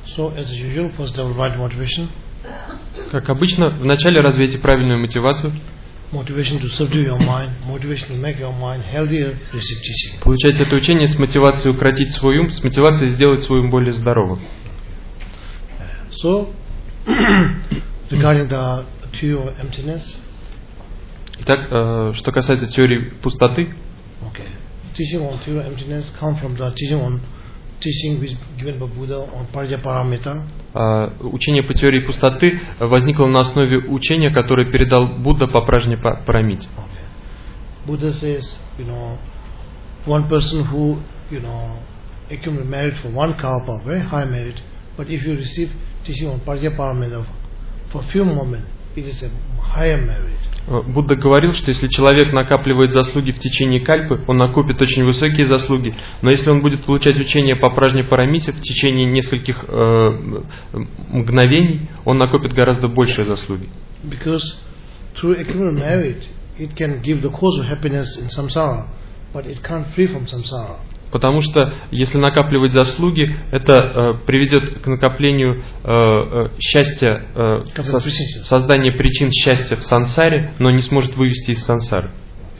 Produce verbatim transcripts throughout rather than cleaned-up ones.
So, as usual, first level right motivation. Как обычно, вначале развейте правильную мотивацию. Motivation to subdue your mind, motivation to make your mind healthier, receive teaching. Получайте это учение с мотивацией укротить свой ум, с мотивацией сделать свой ум более здоровым. So, regarding the theory of emptiness. Итак, э, что касается теории пустоты. Okay. Teaching on theory of emptiness come from the teaching on teaching which given by Buddha on Parjaparamita. Uh, учение по теории пустоты возникло на основе учения, которое передал Будда по Пражняпарамите. Okay. Buddha says, you know, one person who, you know, accumulated merit for one kalpa, very high merit, but if you receive teaching on Parjaparamita for few moments, it is a higher merit. Будда говорил, что если человек накапливает заслуги в течение кальпы, он накопит очень высокие заслуги, но если он будет получать учение по Пражняпарамите в течение нескольких э, мгновений, он накопит гораздо большие заслуги. Because through accumulated merit, it can give the cause of happiness in samsara, but it can't free from samsara. Потому что если накапливать заслуги, это э, приведет к накоплению э, э, счастья, э, со, создания причин счастья в сансаре, но не сможет вывести из сансары.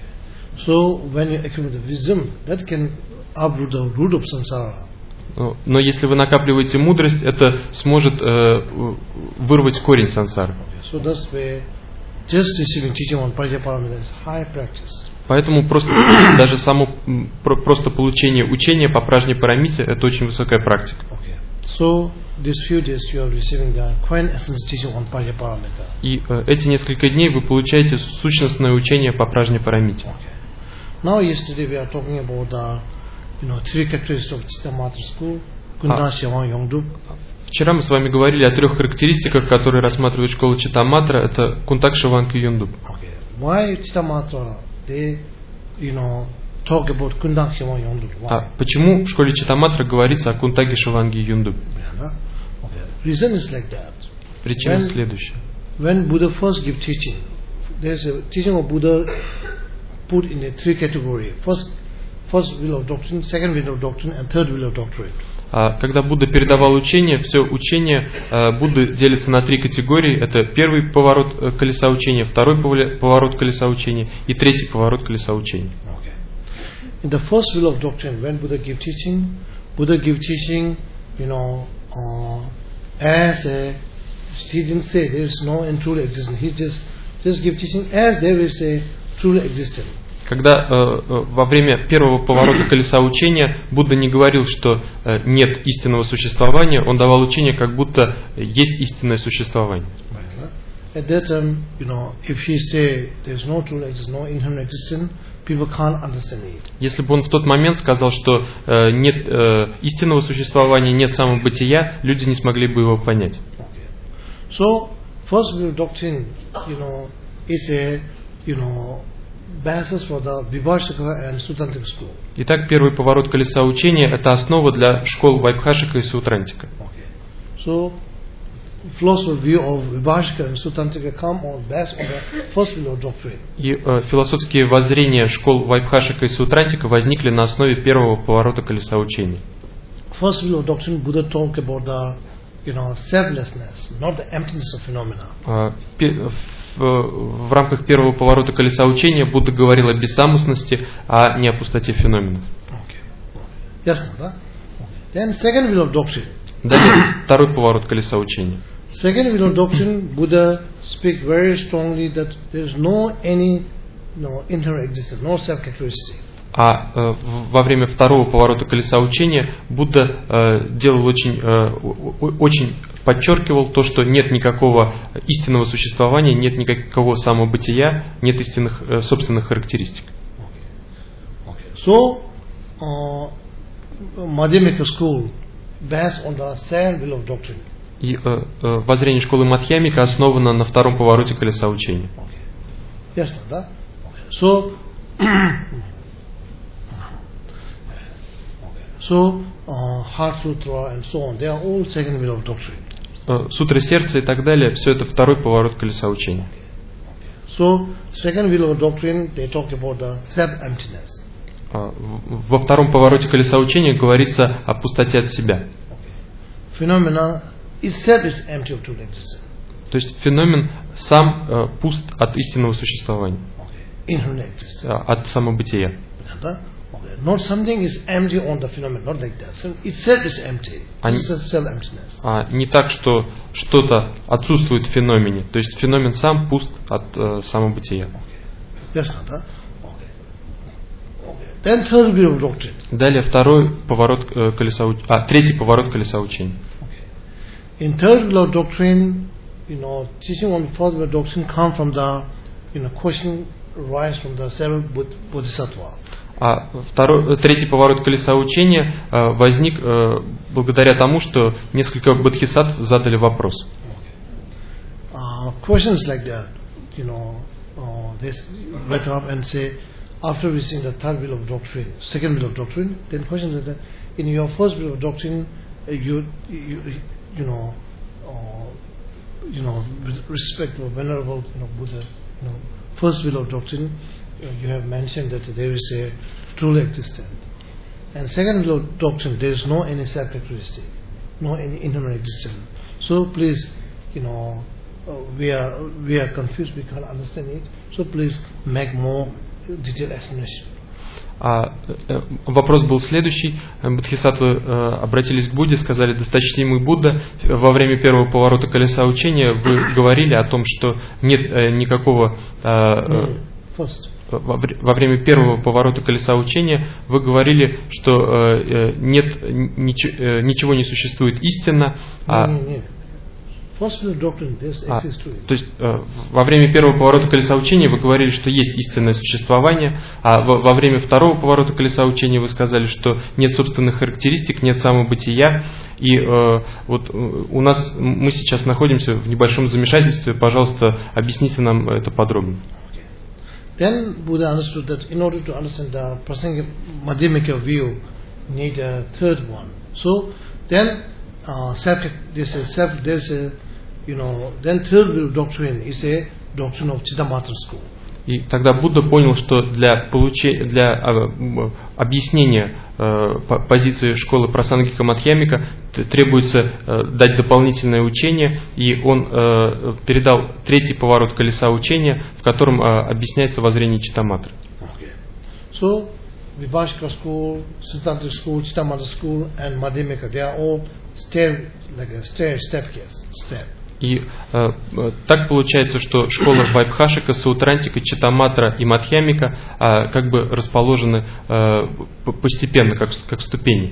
So when you accumulate wisdom, that can uproot the root of samsara. Но если вы накапливаете мудрость, это сможет э, вырвать корень сансары. So that's why just receiving teaching on Parjaparamita is high practice. Поэтому просто, даже само просто получение учения по Пражняпарамите – это очень высокая практика. So, these few days you are receiving the quintessence teaching on Parjaparamita. И э, эти несколько дней вы получаете сущностное учение по Пражняпарамите. Okay. Now, yesterday we are talking about the, you know, three characteristics of Chittamatra school, Kunda, Shyavam, Yongdup. Вчера мы с вами говорили о трех характеристиках, которые рассматривает школа Читтаматра. Это Кунтак, Шиванг и Юндуп. Okay. Why Chittamatra? They, you know, talk about Kundak, Shyavam, Yongdup. А почему в школе Читтаматра говорится о Кунтаге, Шиванге и Юндупе? Okay. Reason is like that. Причина when, следующая. When Buddha first give teaching, there's a teaching of Buddha put in a three category. First, first will of doctrine, second will of doctrine, and third will of doctrine. А когда Будда передавал учение, все учение Будды делится на три категории. Это первый поворот колеса учения, второй поворот колеса учения и третий поворот колеса учения. Okay. In the first will of doctrine, when Buddha give teaching, Buddha give teaching, you know, uh, as a, he didn't say there is no and truly existent. He just just give teaching as there is a truly existent. Когда э, во время первого поворота колеса учения Будда не говорил, что э, нет истинного существования, он давал учение, как будто есть истинное существование. Если бы он в тот момент сказал, что э, нет э, истинного существования, нет самобытия, люди не смогли бы его понять. So, first doctrine, you know, is a, you know, basis for the Vibhashika and Sutantika school. Итак, первый поворот колеса учения – это основа для школ Вайбхашика и Сутрантика. Okay. So, philosophical view of Vibhashika and Sutantika come on based on the first will of doctrine. И э, философские воззрения школ Вайбхашика и Сутрантика возникли на основе первого поворота колеса учения. First will of doctrine, Buddha talked about the, you know, selflessness, not the emptiness of phenomena. Uh, В рамках первого поворота колеса учения Будда говорил о бессамостности, а не о пустоте феноменов. Okay. Ясно, да? Then second will of doctrine. Далее, второй поворот колеса учения. Second will of doctrine, Buddha speak very strongly that there is no any, no internal existence, no self-characteristic. А э, во время второго поворота колеса учения Будда э, делал очень, э, очень подчеркивал то, что нет никакого истинного существования, нет никакого самобытия, нет истинных э, собственных характеристик. Okay. Okay. So, uh, Madhyamika school based on the second will of doctrine. И э, э, воззрение школы Мадхьямика основано на втором повороте колеса учения. Okay. Ясно, да? Okay. So, So, uh, Heart Sutra and so on, they are all second will of doctrine. Сутры сердца и так далее, все это второй поворот колеса учения. So, second will of doctrine, they talk about the self-emptiness. Во втором повороте колеса учения говорится о пустоте от себя. phenomena itself is empty of true existence. То есть феномен сам э, пуст от истинного существования, Okay. Inherent existence. э, от самобытия. Okay. Not something is empty on the phenomenon, not like that. So itself is empty. А This is self-emptiness. А не так, что что-то отсутствует в феномене. То есть феномен сам пуст от э, самобытия. Yes, not that. Okay. Okay. Then third view of doctrine. Далее второй поворот э, колеса, уч- а третий поворот колеса учения. Okay. In third view of doctrine, you know, teaching on the fourth view of doctrine come from the, you know, question rise from the seven bodhisattva. А второй, третий поворот колеса учения э, возник э, благодаря тому, что несколько бодхисаттв задали вопрос. Uh, questions like that, you know, uh, they wake up and say, after receiving the third will of doctrine, second will of doctrine, then questions like that. In your first will of doctrine, uh, you, you, you know, uh, you know, with respect to venerable, you know, Buddha, you know, first will of doctrine, you have mentioned that there is a truly existent. And second will of doctrine, there is no any self-characteristic, no any inherent existence. So please, you know, uh, we are we are confused, we can't understand it. So please make more detailed explanation. А э, вопрос был следующий. Бодхисаттвы э, обратились к Будде, сказали: досточтимый Будда, во время первого поворота колеса учения вы говорили о том, что нет э, никакого... Э, э, First. Во время первого поворота колеса учения вы говорили, что э, нет, нич, э, ничего не существует истинно. А, First will of doctrine, this а, exists truly. то есть э, во время первого поворота колеса учения вы говорили, что есть истинное существование, а во, во время второго поворота колеса учения вы сказали, что нет собственных характеристик, нет самобытия. И э, вот у нас мы сейчас находимся в небольшом замешательстве. Пожалуйста, объясните нам это подробно. Then Buddha understood that in order to understand the Prasangika Madhyamika view, need a third one. So then uh, self, there's a self, there's a, you know, then third view of doctrine is a doctrine of Chittamatra school. И тогда Будда понял, что для, получения, для э, объяснения э, позиции школы Прасангика Мадхьямика требуется э, дать дополнительное учение, и он э, передал третий поворот колеса учения, в котором э, объясняется воззрение Читтаматры. Okay. So, Vibhashika school, Siddhanta school, Chittamatra school and Madhyamika, they are all stair, like a stair, step case, step. И э, так получается, что школа Вайбхашика, Саутрантика, Читтаматра и Мадхьямика э, как бы расположены э, постепенно, как, как ступени.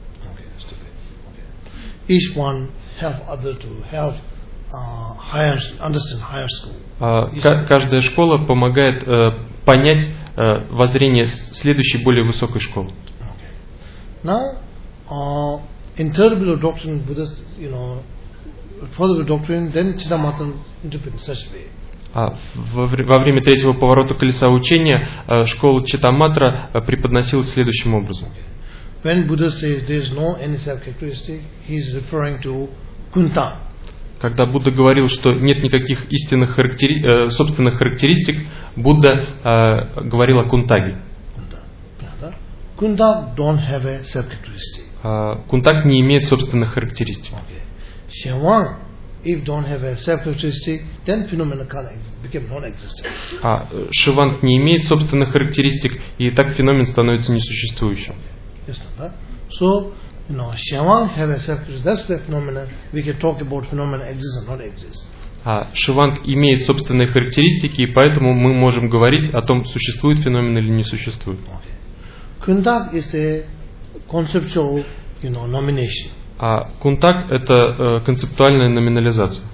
Each one help other to help uh, higher, understand higher school. Э, каждая школа помогает э, понять э, воззрение следующей, более высокой школы. Okay. Now, uh, in third view of doctrine, Buddhist, you know, further doctrine, then Chittamatra interpret in such way. А во, во время третьего поворота колеса учения школа Читтаматра преподносилась следующим образом. When Buddha says there is no any self-characteristic, he is referring to Kunta. Когда Будда говорил, что нет никаких истинных характери... собственных характеристик, Будда э, говорил о Кунтаге. Kunta. Kunta don't have a self-characteristic. А, Кунтаг не имеет собственных характеристик. Okay. Shyawan, if don't have a self-characteristic, then phenomena can't become non-existent. А Шиванг не имеет собственных характеристик, и так феномен становится несуществующим. Yes, that. So, you know, Shyawan have a self-characteristic. That's where phenomena, we can talk about phenomena exist or not exist. А Шиванг имеет собственные характеристики, и поэтому мы можем говорить о том, существует феномен или не существует. Okay. Kuntak is a conceptual, you know, nomination. А Кунтаг – это э, концептуальная номинализация.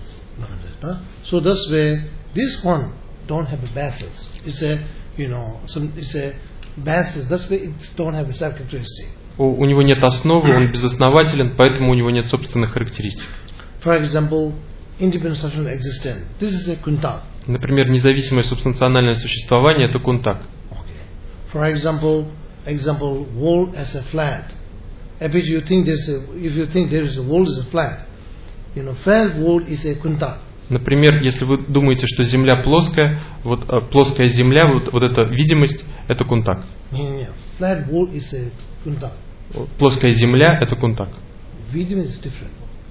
So that's where this one don't have a basis. It's a, you know, some, it's a basis. That's where it don't have a self-characteristic. У, у него нет основы, он безоснователен, поэтому у него нет собственных характеристик. For example, independent substantial existence. This is a kuntak. Например, независимое субстанциональное существование – это Кунтаг. Okay. For example, example, world as a flat. If you think there's a, if you think there is a world is a flat, you know, flat world is a kuntak. Например, если вы думаете, что Земля плоская, вот э, плоская Земля, вот, вот эта видимость, это Кунтаг. Yeah, yeah. Flat world is a kuntak. Плоская Земля – это Кунтаг. Видимость is different.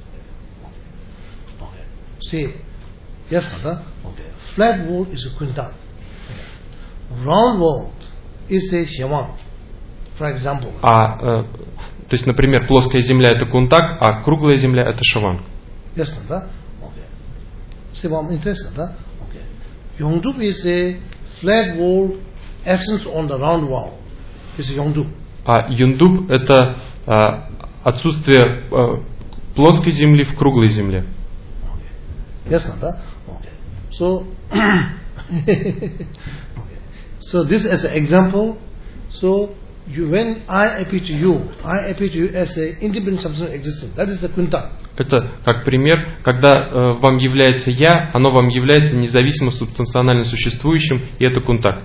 See, yes, Nada? Okay. Flat world is a quintal. Round world is a shawan, for example. А, э, то есть, например, плоская земля это кунтак, а круглая земля это шаван. Yes, Nada? Okay. See, what I'm interested, Nada? Okay. Yongdup is a flat world, absence on the round wall. It's a Yongdup. А юндуб это а, отсутствие а, плоской земли в круглой земле. Okay. Yes, Nada? Okay. So, okay. So this as an example. So you, when I appear to you, I appear to you as an independent substance existence. That is the quintal. Это как пример, когда э, вам является я, оно вам является независимо субстанционально существующим, и это кунтак.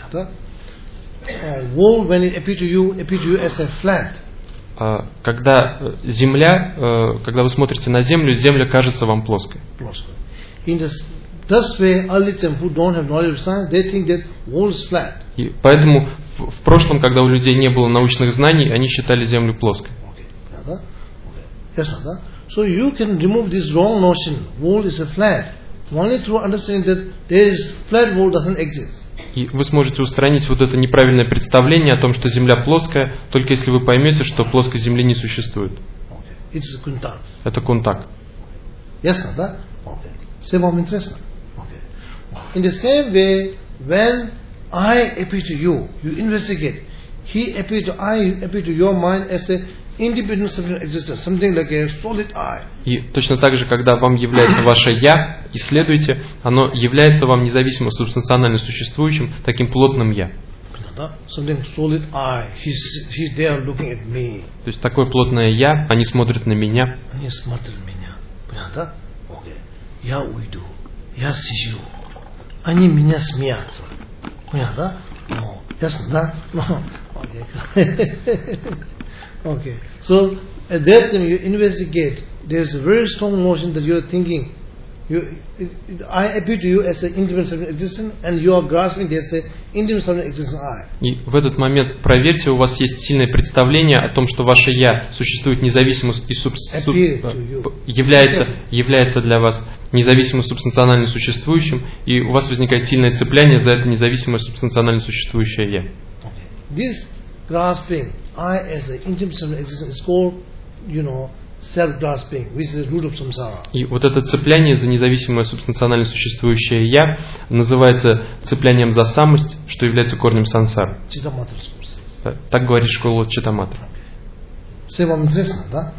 Uh, world when it appear to you, appear to you as a flat. А, когда земля, э, когда вы смотрите на землю, земля кажется вам плоской. Плоской. In this, this way, early who don't have knowledge of science, they think that world is flat. И поэтому в, в прошлом, когда у людей не было научных знаний, они считали землю плоской. Okay. Okay. Yes, Nada? So you can remove this wrong notion. World is a flat. Only through understanding that there is flat world doesn't exist. И вы сможете устранить вот это неправильное представление о том, что Земля плоская, только если вы поймете, что плоской Земли не существует. Okay. It's kuntak. Это кунтак. Yes, Nada? Okay. Same of interest. Okay. In the same way, when I appear to you, you investigate. He appear to I appear to your mind as a independent subject existence, something like a solid I. И точно так же, когда вам является ваше «я», исследуйте, оно является вам независимо субстанционально существующим, таким плотным «я». Something solid I. He's, he's there looking at me. То есть такое плотное «я», они смотрят на меня. Они смотрят на меня. Понятно? Окей. Я уйду. Я сижу. Они меня смеются. Понятно? Ну, ясно, да? Ну, окей. Okay. So at that time you investigate. There is a very strong notion that you are thinking. You, it, it, I appear to you as an independent subject existence, and you are grasping there's an independent subject existence I. И в этот момент проверьте, у вас есть сильное представление о том, что ваше я существует независимо и суб, суб, является является для вас независимо субстанционально существующим, и у вас возникает сильное цепляние за это независимое субстанционально существующее я. Okay. This grasping I as an independent existence is called, you know, self-grasping, which is the root of samsara. И вот это цепляние за независимое субстанционально существующее я называется цеплянием за самость, что является корнем сансары. Читаматра. Так говорит школа Читаматра. Все вам интересно, да?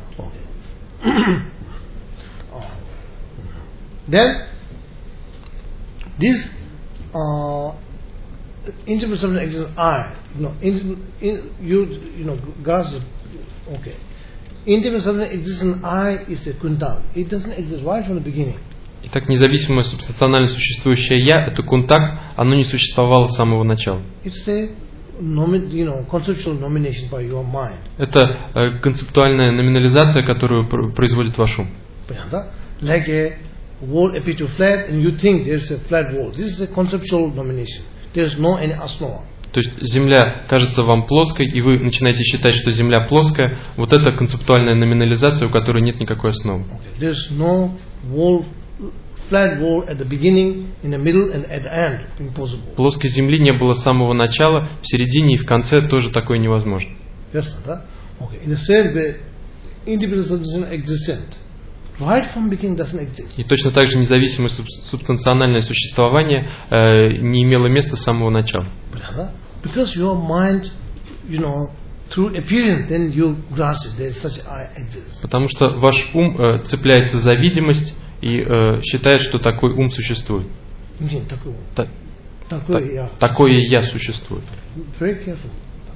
Then this uh, independent existence I, you know, in, in, you you know, grasp. Okay. Independent existence I is a kundal. It doesn't exist right from the beginning. Итак, независимое субстанционально существующее я, это кунтак, оно не существовало с самого начала. It's a nomin, you know, conceptual nomination by your mind. Это э, концептуальная номинализация, которую пр- производит ваш ум. Like a wall appear to flat, and you think there's a flat wall. This is a conceptual nomination. There's no any asnova. То есть Земля кажется вам плоской, и вы начинаете считать, что Земля плоская. Вот это концептуальная номинализация, у которой нет никакой основы. Okay. There's no wall, flat wall at the beginning, in the middle, and at the end. Impossible. Плоской Земли не было с самого начала, в середине и в конце тоже такое невозможно. Yes, да? Okay. In the same way, independent substance existent. Right from beginning doesn't exist. И точно так же независимое субстанциональное существование э, не имело места с самого начала. Because your mind, you know, through appearance, then you grasp it. There such I exist. Потому что ваш ум э, цепляется за видимость и э, считает, что такой ум существует. Такой, Та, такой, та, я. Такое я существует. Very careful.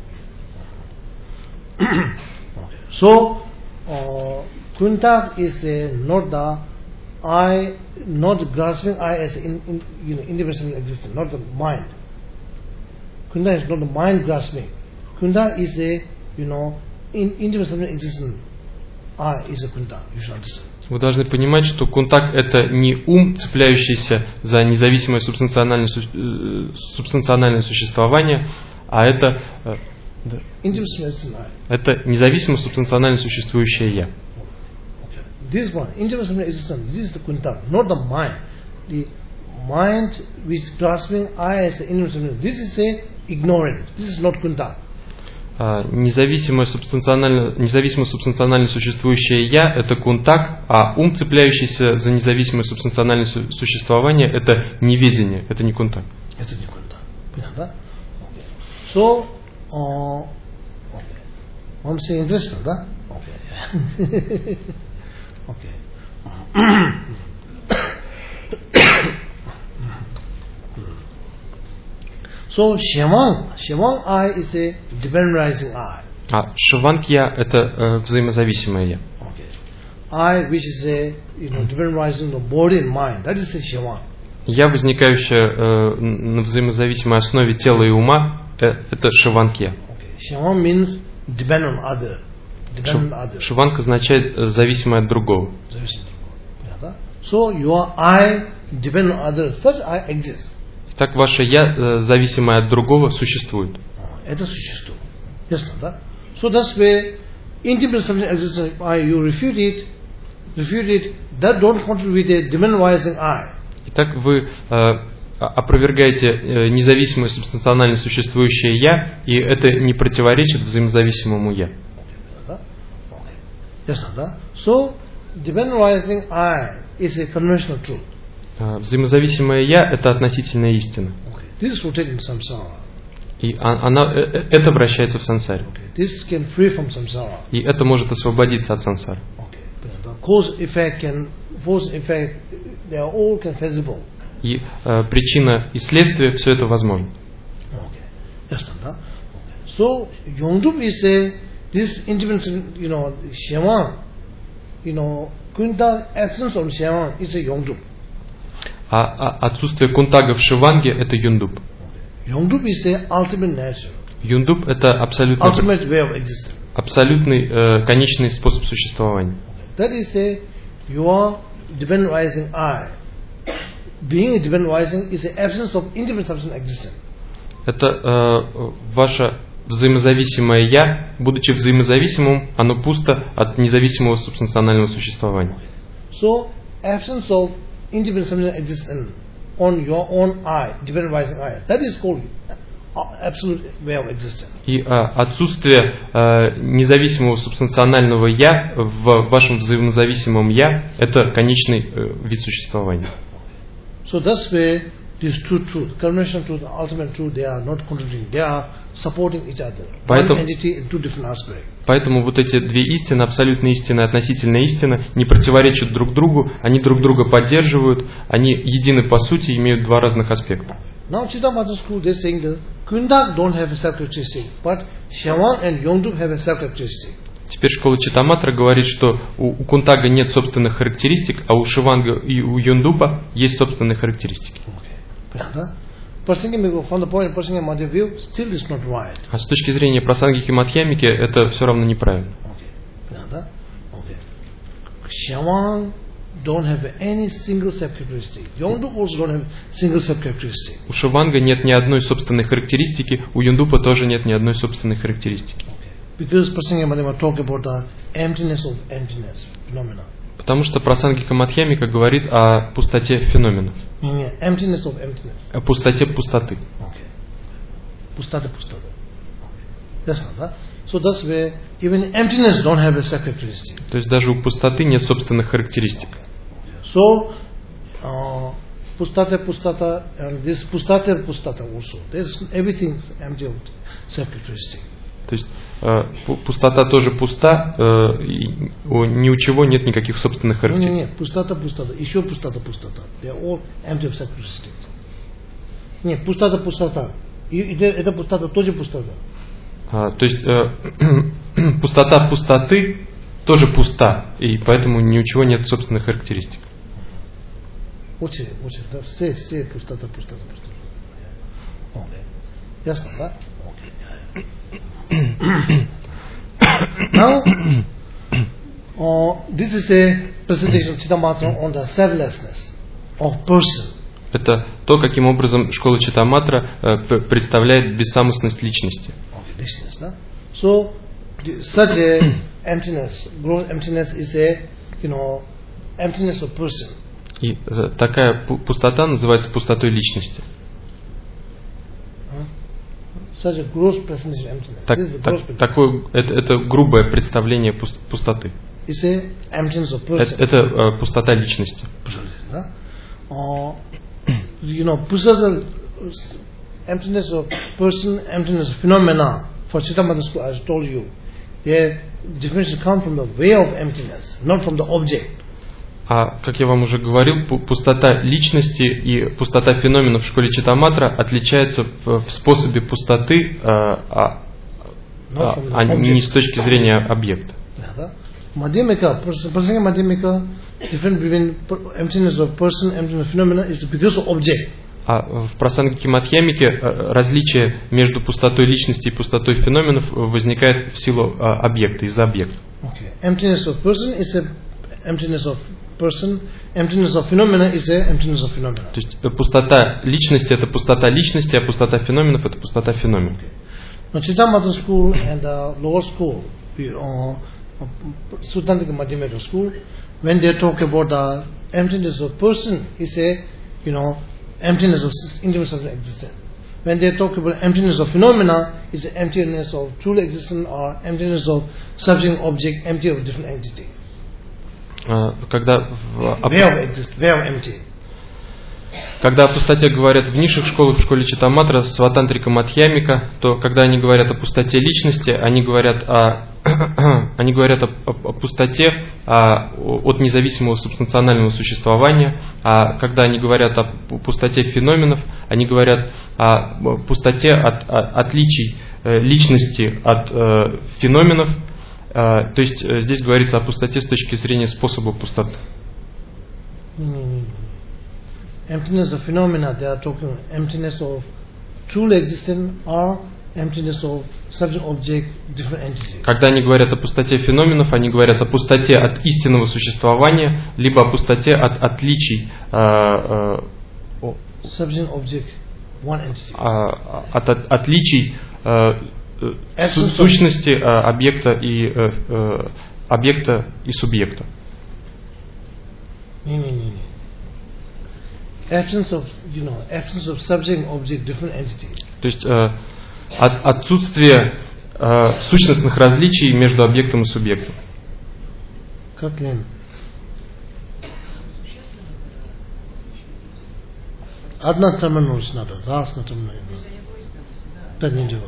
Okay. So, uh, Kuntak is a, not the I, not grasping I as in, in, you know, independent existence, not the mind. Kundak is not the mind grasping. Kundak is a, you know, in, independent existence. I is a Kundak. You should understand. Вы должны понимать, что кунтак это не ум, цепляющийся за независимое субстанциональное, субстанциональное существование, а это, это независимо субстанционально существующее я. This one, independent subject existence, this is the kuntak, not the mind. The mind which grasping I as an independent subject, this is a ignorant. This is not kuntak. Независимое субстанционально, независимо субстанционально существующее «я» — это кунтак, а ум, цепляющийся за независимое субстанциональное существование, это неведение, это не кунтак. Это не кунтак. Понятно, да? Okay. So, uh, okay. Вам все интересно, да? Okay. Okay. So, Shivang, Shivang I is a dependent rising I. А Шиванг я это э, взаимозависимое я. Okay. I, which is a you know dependent rising the body and mind, that is a Shivang. Я, возникающая э, на взаимозависимой основе тела и ума, э, это Шиванг я. Okay. Shivang means depend on other. Depend on other. Шиванг означает э, зависимое от другого. Зависимое от другого. So your I depend on other. Such I exists. Так ваше я, зависимое от другого, существует. Это существует. Ясно, да? So that's where independent subject existence I, you refute it, refute it, that don't contribute a dimensionalizing I. Итак, вы э, опровергаете э, независимое субстанционально существующее я, и это не противоречит взаимозависимому я. Ясно, да? So, dimensionalizing I is a conventional truth. Взаимозависимое я – это относительная истина. Okay. This is rooted in samsara. И она, это вращается в сансаре. Okay. This can free from samsara. И это может освободиться от сансары. Okay. Cause effect can, cause effect, they are all can feasible. И э, причина и следствие – все это возможно. Okay. Ясно, да? Okay. So, Yongdup is a, this independent, you know, Shyaman, you know, Kunta absence of Shyaman is a Yongdup. А, а отсутствие кунтага в Шиванге – это юндуп. Yongdup is a ultimate nature. Юндуп – это абсолютный, ultimate way of existence. абсолютный э, конечный способ существования. That is a your dependent rising I. Being a dependent rising is the absence of independent substance existence. Это э, ваше взаимозависимое я, будучи взаимозависимым, оно пусто от независимого субстанционального существования. So absence of independent substance existence on your own I, dependent rising I. That is called absolute way of existence. И э, отсутствие э, независимого субстанционального я в вашем взаимозависимом я – это конечный э, вид существования. So that's where this true truth, conventional truth, ultimate truth, they are not contradicting, they are supporting each other. Поэтому, one entity in two different aspects. Поэтому вот эти две истины, абсолютная истина и относительная истина, не противоречат друг другу, они друг друга поддерживают, они едины по сути, имеют два разных аспекта. Now Chittamatra school, they are saying that Kundak don't have a self-characteristic, but Shyaman and Yongdup have a self-characteristic. Теперь школа Читтаматра говорит, что у, у Кунтага нет собственных характеристик, а у Шиванга и у Юндупа есть собственные характеристики. А с точки зрения Прасангики Мадхьямики это все равно неправильно. Don't have any single self-characteristic. Yongdup also don't have single self-characteristic. У Шиванга нет ни одной собственной характеристики, у Юндупа тоже нет ни одной собственной характеристики. Because Prasangika Madhyamika talk about the emptiness of emptiness phenomena. Потому что Прасангика Мадхьямика говорит о пустоте феноменов. Yeah, emptiness of emptiness. О пустоте пустоты. Okay. Пустота пустота. Okay. That's not that. So that's where even emptiness don't have a self-characteristic. То есть даже у пустоты нет собственных характеристик. So, uh, pustata pustata, and this pustata pustata also. There's everything empty of self-characteristic. То есть э, пустота тоже пуста, э, и у, ни у чего нет никаких собственных характеристик. Нет, нет, пустота пустота, еще пустота пустота. They are all empty of self-characteristic. Нет, пустота пустота. И, и это пустота тоже пустота. А, то есть э, пустота пустоты тоже пуста, и поэтому ни у чего нет собственных характеристик. Очень, очень, да, все, все пустота, пустота, пустота. Okay. Ясно, да? Okay. Now, uh, this is a presentation of Chittamatra on the selflessness of person. Это то, каким образом школа Читтаматра э, представляет бессамостность личности. Okay, lичность, да? So, such a emptiness, gross emptiness is a, you know, emptiness of person. И такая пустота называется пустотой личности. Huh? Such a gross presentation of emptiness. Так, This is the так, gross такое, это, это грубое представление пустоты. It's a emptiness of person. Это, это uh, пустота личности. Huh? Uh, you know, pusata, emptiness of person, emptiness of phenomena. For Chittamatra school, I told you, their definition comes from the way of emptiness, not from the object. А, как я вам уже говорил, пустота личности и пустота феноменов в школе Читтаматра отличаются в, в способе пустоты, а, а, а не с точки зрения объекта. Madhyamika, Prasanga Madhyamika, difference between emptiness of person, emptiness of phenomena is because of object. А в Прасанге Мадхьямике различие между пустотой личности и пустотой феноменов возникает в силу объекта, из-за объекта. Okay. Emptiness of person is a emptiness of person, emptiness of phenomena is a emptiness of phenomena. То есть пустота личности это пустота личности, а пустота феноменов это пустота феноменов. Now Chittamatra school and the lower school, uh, Sutantika Madhyamika school, when they talk about the emptiness of person, is a, you know, emptiness of individual subject existence. When they talk about emptiness of phenomena, is the emptiness of truly existence or emptiness of subject object, empty of different entity. Когда в, way of exist, way of empty. Когда о пустоте говорят в низших школах, в школе Читтаматра, Сватантрика Мадхьямика, то когда они говорят о пустоте личности, они говорят о, они говорят о, о, о пустоте о, от независимого субстанционального существования, а когда они говорят о пустоте феноменов, они говорят о пустоте от, от отличий личности от э, феноменов, э, то есть э, здесь говорится о пустоте с точки зрения способа пустоты. Emptiness of phenomena, they are talking emptiness of truly existent or emptiness of subject-object, different entities. Когда они говорят о пустоте феноменов, они говорят о пустоте от истинного существования, либо о пустоте от отличий э, э, subject-object, one entity. Э, от, от отличий э, су, сущности э, объекта и э, э, объекта и субъекта. Не, не, не, не. Absence of, you know, absence of subject and object, different entity. То есть э, от, отсутствие э, сущностных различий между объектом и субъектом. Как Лен? Одна терминология надо, раз на терминологию. Так не делал.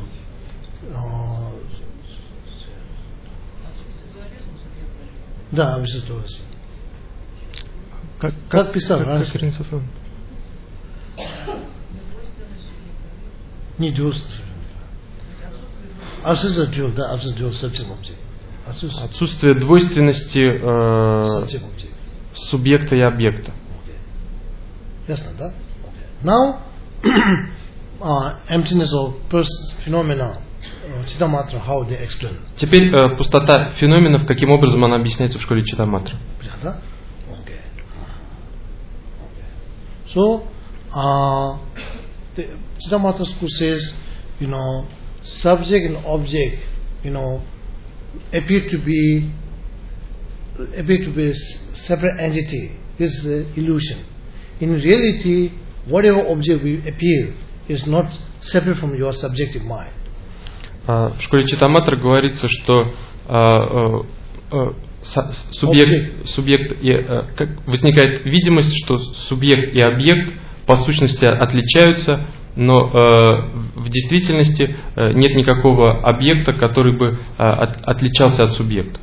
Да, абсолютно. Как, как писал как, раньше? Как Не двойственность. Отсутствие dual, да, отсутствие subject object. Отсутствие двойственности э, субъекта и объекта. Okay. Ясно, да? Okay. Now, uh, emptiness of persons, phenomena, Chittamatra, how they explain. Теперь э, пустота феноменов, каким образом она объясняется в школе Читтаматра. Да? Okay. So, uh, the Chittamatra school says, you know, subject and object, you know, appear to be appear to be a separate entity. This is an illusion. In reality, whatever object will appear is not separate from your subjective mind. Uh, в школе Читтаматра говорится, что uh, uh, uh, субъект, субъект и, uh, как, возникает видимость, что субъект и объект по сущности отличаются, но э, в действительности э, нет никакого объекта, который бы э, от, отличался от субъекта.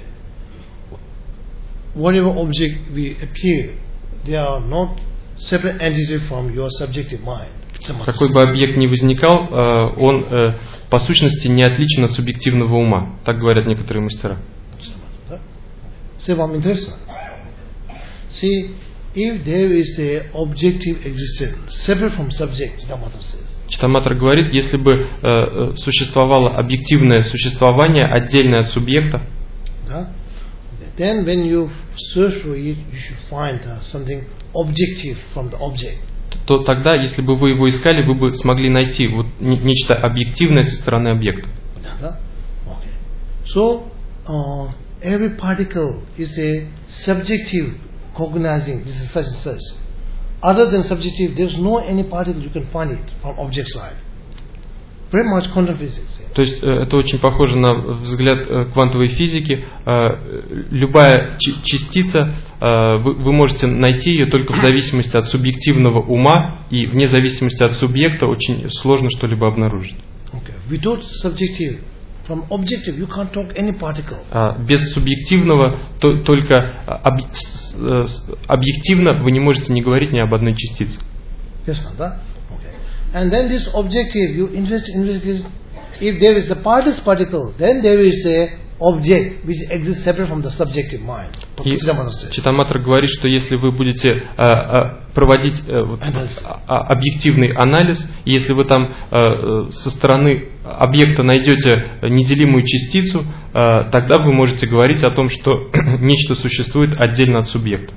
Whatever object we appear, they are not separate entity from your subjective mind. Какой бы объект ни возникал, э, он э, по сущности не отличен от субъективного ума. Так говорят некоторые мастера. See, вам интересно? See, if there is a objective existence separate from subject, Chittamatra says. Читтаматра говорит, если бы э, существовало объективное существование, отдельное от субъекта, да? Then when you search for it, you should find uh, something objective from the object. То тогда, если бы вы его искали, вы бы смогли найти вот нечто объективное со стороны объекта. Да? Okay. So, uh, every particle is a subjective cognizing this is such and such. Other than subjective, there's no any particle you can find it from object side. Very much quantum physics. То есть э, это очень похоже на взгляд э, квантовой физики. Э, любая ч- частица, э, вы, вы можете найти ее только в зависимости от субъективного ума, и вне зависимости от субъекта очень сложно что-либо обнаружить. Okay. Without subjective, from objective, you can't talk any particle. А без субъективного, то, только об, с, с, объективно вы не можете не говорить ни об одной частице. Yes, да? Okay. And then this objective, you investigate, investigate. If there is a particles particle, then there is a object which exists separate from the subjective mind. И Читаматра говорит, что если вы будете а, а, проводить а, вот, а, объективный анализ, и если вы там а, со стороны объекта найдете неделимую частицу, а, тогда вы можете говорить о том, что нечто существует отдельно от субъекта.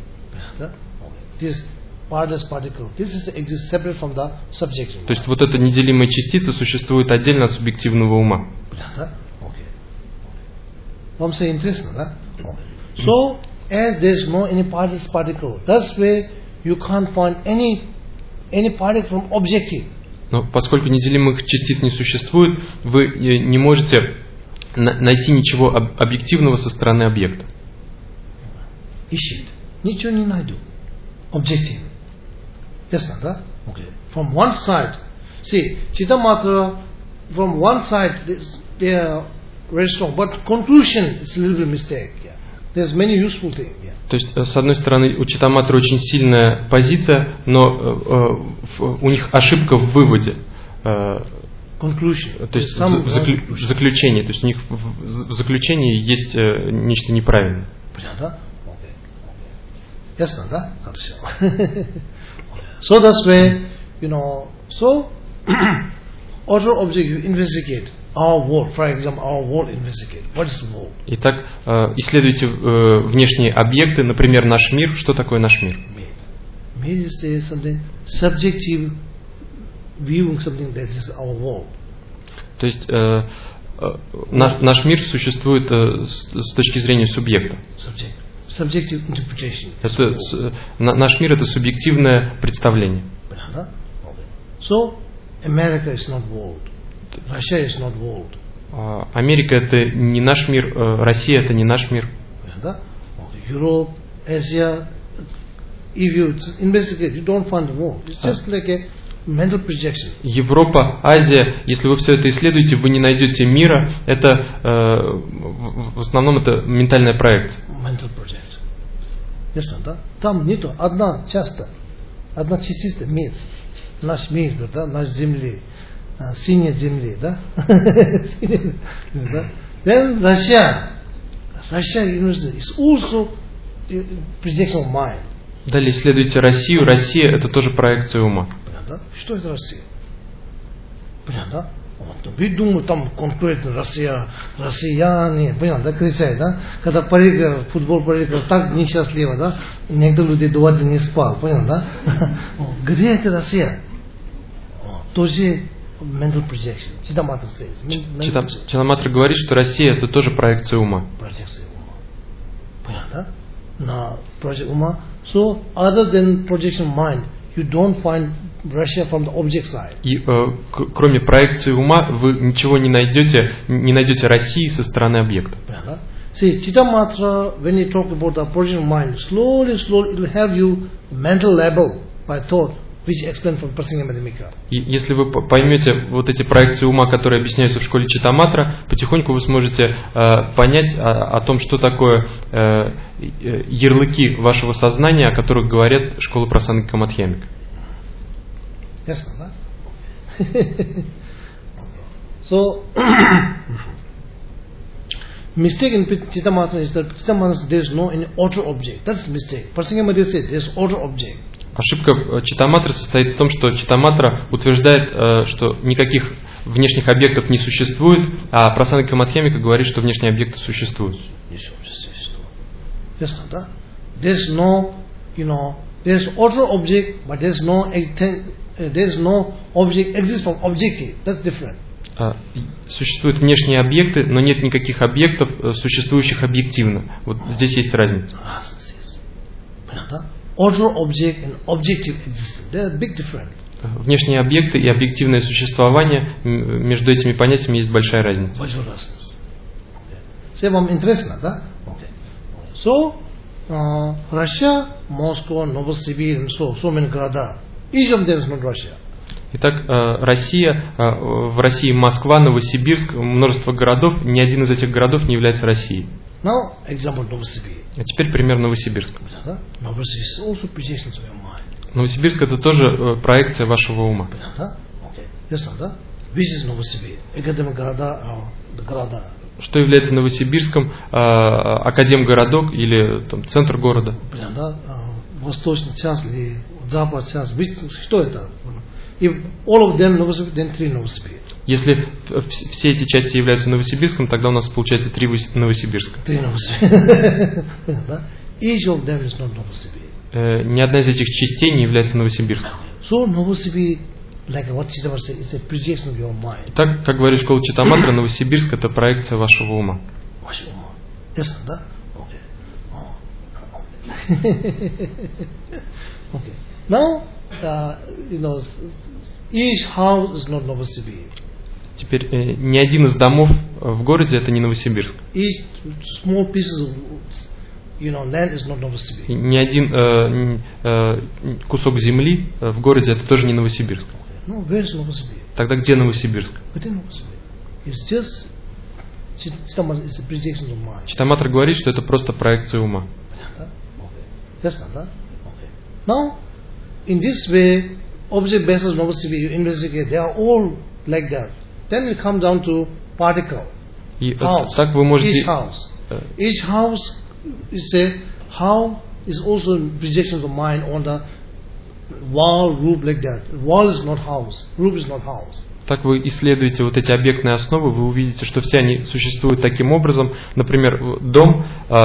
То есть вот эта неделимая частица существует отдельно от субъективного ума. Вам все интересно, да? So, as there is no any particles particle, that's why you can't find any any particle from objective. Но поскольку неделимых частиц не существует, вы не можете найти ничего объективного со стороны объекта. Ищет. Ничего не найду. Objective. Ясно, да? Okay. From one side, see, Chittamatra, from one side, they are very strong, but conclusion is a little bit mistake. Yeah. There's many useful things. Yeah. То есть, с одной стороны, у Читаматры очень сильная позиция, но э, у них ошибка в выводе. Э, Conclusion. То есть в, заклю, в заключении. То есть у них в, в заключении есть э, нечто неправильное. Понятно? Okay. Okay. Ясно, да? Хорошо. So that's why, you know, so other object you investigate. Our world, for example, our world investigate. What is the world? Итак, исследуйте внешние объекты, например, наш мир. Что такое наш мир? Mир is something subjective viewing something that is our world. То есть э, э, наш мир существует э, с, с точки зрения субъекта. Subject. Subjective interpretation. Это, с, на, наш мир это субъективное представление. So, America is not world. Russia is not world. Америка это не наш мир, Россия это не наш мир. Europe, Asia, if you investigate, you don't find the world. It's just like a mental projection. Европа, Азия, если вы все это исследуете, вы не найдете мира. Это э, в основном это ментальная проекция. Mental projection. Ясно, да? Там нету одна часто, одна частица мир, наш мир, да, наш земли. Синяя земли, да? Then Russia, Russia university is also projection of mind. Далее исследуйте Россию. Россия это тоже проекция ума. Понятно? Что это Россия? Понятно? Ви думаете, там конкретно Россия, россияне, понятно, да, кричать, да? Когда проиграл, футбол проиграл, так несчастливо, да? Некоторые люди два дня не спал, понятно, да? Где это Россия? Тоже mental projection. Читаматра says. Читаматра говорит, что Россия это тоже проекция ума. Проекция ума. Понятно? На проекция ума. So, other than projection mind, you don't find Russia from the object side. И э, кроме проекции ума вы ничего не найдете, не найдете России со стороны объекта. Понятно? See, Chittamatra, when you talk about the projection mind, slowly, slowly, it will have you mental level by thought. И если вы поймете вот эти проекции ума, которые объясняются в школе Читаматра, потихоньку вы сможете э, понять о, о том, что такое э, ярлыки вашего сознания, о которых говорят школа Прасангика Мадхьямика. Ясно, да? So, mistake in Chittamatra is that Chittamatra there is no any outer object. That's a mistake. Prasangika Madhya said there is outer object. Ошибка Читаматры состоит в том, что Читаматра утверждает, что никаких внешних объектов не существует, а Прасангика Мадхьямика говорит, что внешние объекты существуют. Ясно, да? There's no, you know, there's outer object, but there's no, there's no object exists from objective. That's different. Существуют внешние объекты, но нет никаких объектов, существующих объективно. Вот здесь есть разница. Outer object and objective existence. They are big difference. Внешние объекты и объективное существование, между этими понятиями есть большая разница. Большая разница. Все вам интересно, да? Okay. So, uh, Russia, Moscow, Novosibirsk, and so, so many города. Each of them is not Russia. Итак, Россия, в России Москва, Новосибирск, множество городов, ни один из этих городов не является Россией. Now, example Novosibirsk. А теперь пример Новосибирска. Novosibirsk is also projection of your mind. Новосибирск это тоже проекция вашего ума. Okay. Yes, да? Which is Novosibirsk? Академия города, города. Что является Новосибирском? Академгородок или там, центр города? Восточная часть или западная часть. Что это? If all of them Novosibirsk, then three Novosibirsk. Если все эти части являются Новосибирском, тогда у нас получается три Новосибирска. Три Новосибирска. Each of them is not Novosibirsk. Ни одна из этих частей не является Новосибирском. So Novosibirsk, like what Chittamatra said, is a projection of your mind. Так, как говорит школа Читтаматра, Новосибирск это проекция вашего ума. Вашего ума. Ясно, да? Okay. Okay. Now, uh, you know, each house is not Novosibirsk. Теперь э, ни один из домов в городе это не Новосибирск. Each small pieces of, you know, land is not Novosibirsk. Ни один э, э, кусок земли в городе это тоже не Новосибирск. No, where is Novosibirsk? Тогда где Новосибирск? Где Новосибирск? It's just Chittamatra is a projection of mind. Читтаматра говорит, что это просто проекция ума. Ясно, да? Okay. Now, in this way, object-based Novosibirsk, you investigate, they are all like that. Then it comes down to particle. И house. Так вы можете... Each house. Each house is a how is also projection of mind on the wall, roof like that. Wall is not house. Roof is not house. Так вы исследуете вот эти объектные основы, вы увидите, что все они существуют таким образом. Например, дом,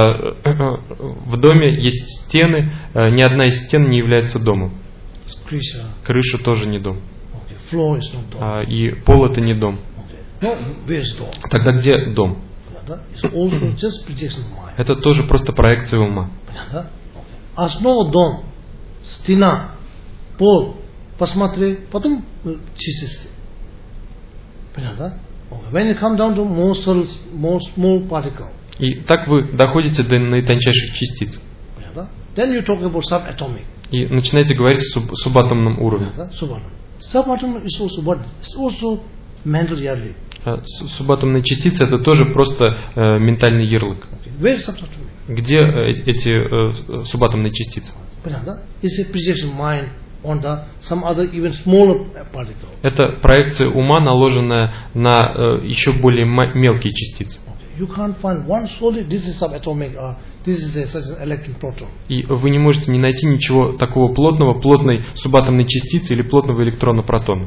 в доме есть стены, ни одна из стен не является домом. Крыша. Крыша тоже не дом. Okay. Floor is not dome. И пол это не дом. Okay. No, where is dome? Тогда где дом? It's also just projection of mind. Это тоже просто проекция ума. Okay. Основа дом, стена, пол, посмотри, потом чистости. Понятно? When you come down to more subtle, more small particle. И так вы доходите до наитончайших частиц. Понятно? Then you talk about subatomic. И начинаете говорить о суб, субатомном уровне. Subatom is also what? It's also mental ярлык. Субатомные частицы это тоже просто э, ментальный ярлык. Okay. Where is subatomic? Где э, эти э, субатомные частицы? Понятно? It's a projection mind on the some other even smaller particle. Это проекция ума, наложенная на э, еще более мелкие частицы. Okay. You can't find one solid. This is subatomic. Uh, this is a, such an electron proton. И вы не можете не найти ничего такого плотного, плотной субатомной частицы или плотного электрона протона.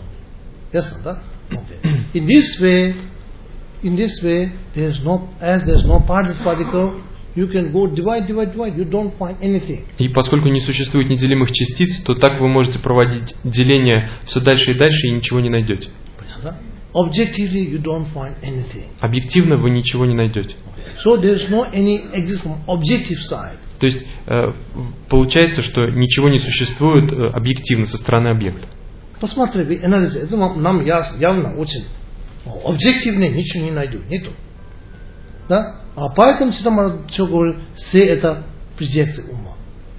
Yes, да? Okay. In this way, in this way, there is no, as there is no particle. You can go divide, divide, divide. You don't find anything. И поскольку не существует неделимых частиц, то так вы можете проводить деление все дальше и дальше и ничего не найдете. Понятно? Objectively, you don't find anything. Объективно вы ничего не найдете. Okay. So there is no any exist from objective side. То есть э, получается, что ничего не существует э, объективно со стороны объекта. Посмотри, вы анализ, это нам явно очень объективно ничего не найду, нету. Да? А поэтому Читтаматра что говорит, все это проекция ума.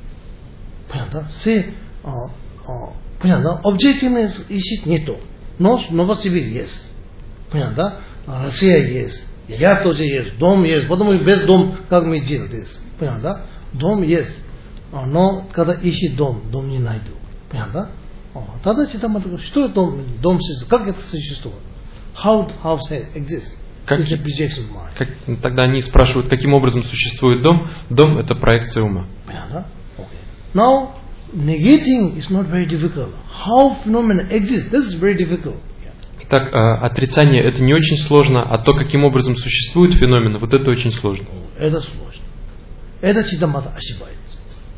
Понятно? Все, а, а, понятно? Объективно ищет нету. Но Новосибирск есть. Понятно? А Россия есть. Я тоже есть. Дом есть. Потому что без дома, как мы жили здесь. Понятно? Дом есть. А, но когда ищет дом, дом не найду. Понятно? А, тогда Читтаматра говорит, что дом, дом существует? Как это существует? How house exists? Как, как, тогда они спрашивают, каким образом существует дом. Дом это проекция ума. Понятно? Okay. Now, negating is not very difficult. How phenomena exist, this is very difficult. Итак, отрицание это не очень сложно, а то, каким образом существуют феномены, вот это очень сложно. Это сложно. Это Читтаматра ошибается.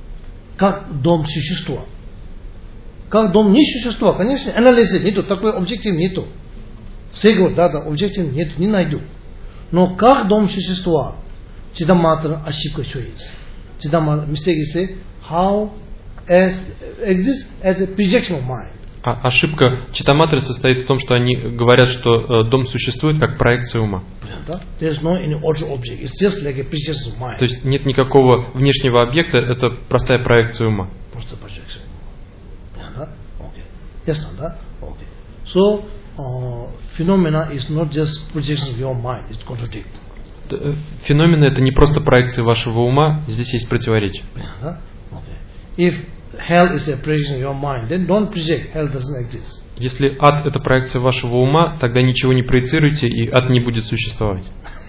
Как дом существует. Как дом не существует, конечно, анализ нету, такой объектив нету. Сего, да, да, объектив нет, не найду. Но как дом существа, Читаматра ошибка что есть. Chidamatra mistake is say how as exists as a projection of mind. А ошибка Читаматры состоит в том, что они говорят, что э, дом существует как проекция ума. No object. Like То есть нет никакого внешнего объекта, это простая проекция ума. Просто projection. Okay. Yes, okay. So uh, phenomena is not just projection of your mind; it contradicts. Феномены — это не просто проекции вашего ума, здесь есть противоречие. If hell is a projection of your mind, then don't project. Hell doesn't exist. Если ад — это проекция вашего ума, тогда ничего не проецируйте, и ад не будет существовать.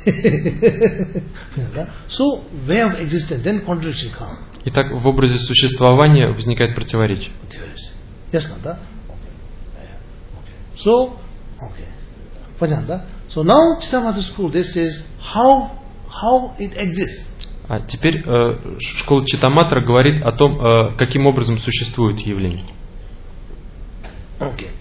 So way of existence, then contradiction comes. Итак, в образе существования возникает противоречие. Yes, да? So, okay. Понятно? So now Chittamatra school, this says how how it exists. А теперь э, школа Читаматра говорит о том, э, каким образом существует явление. Okay.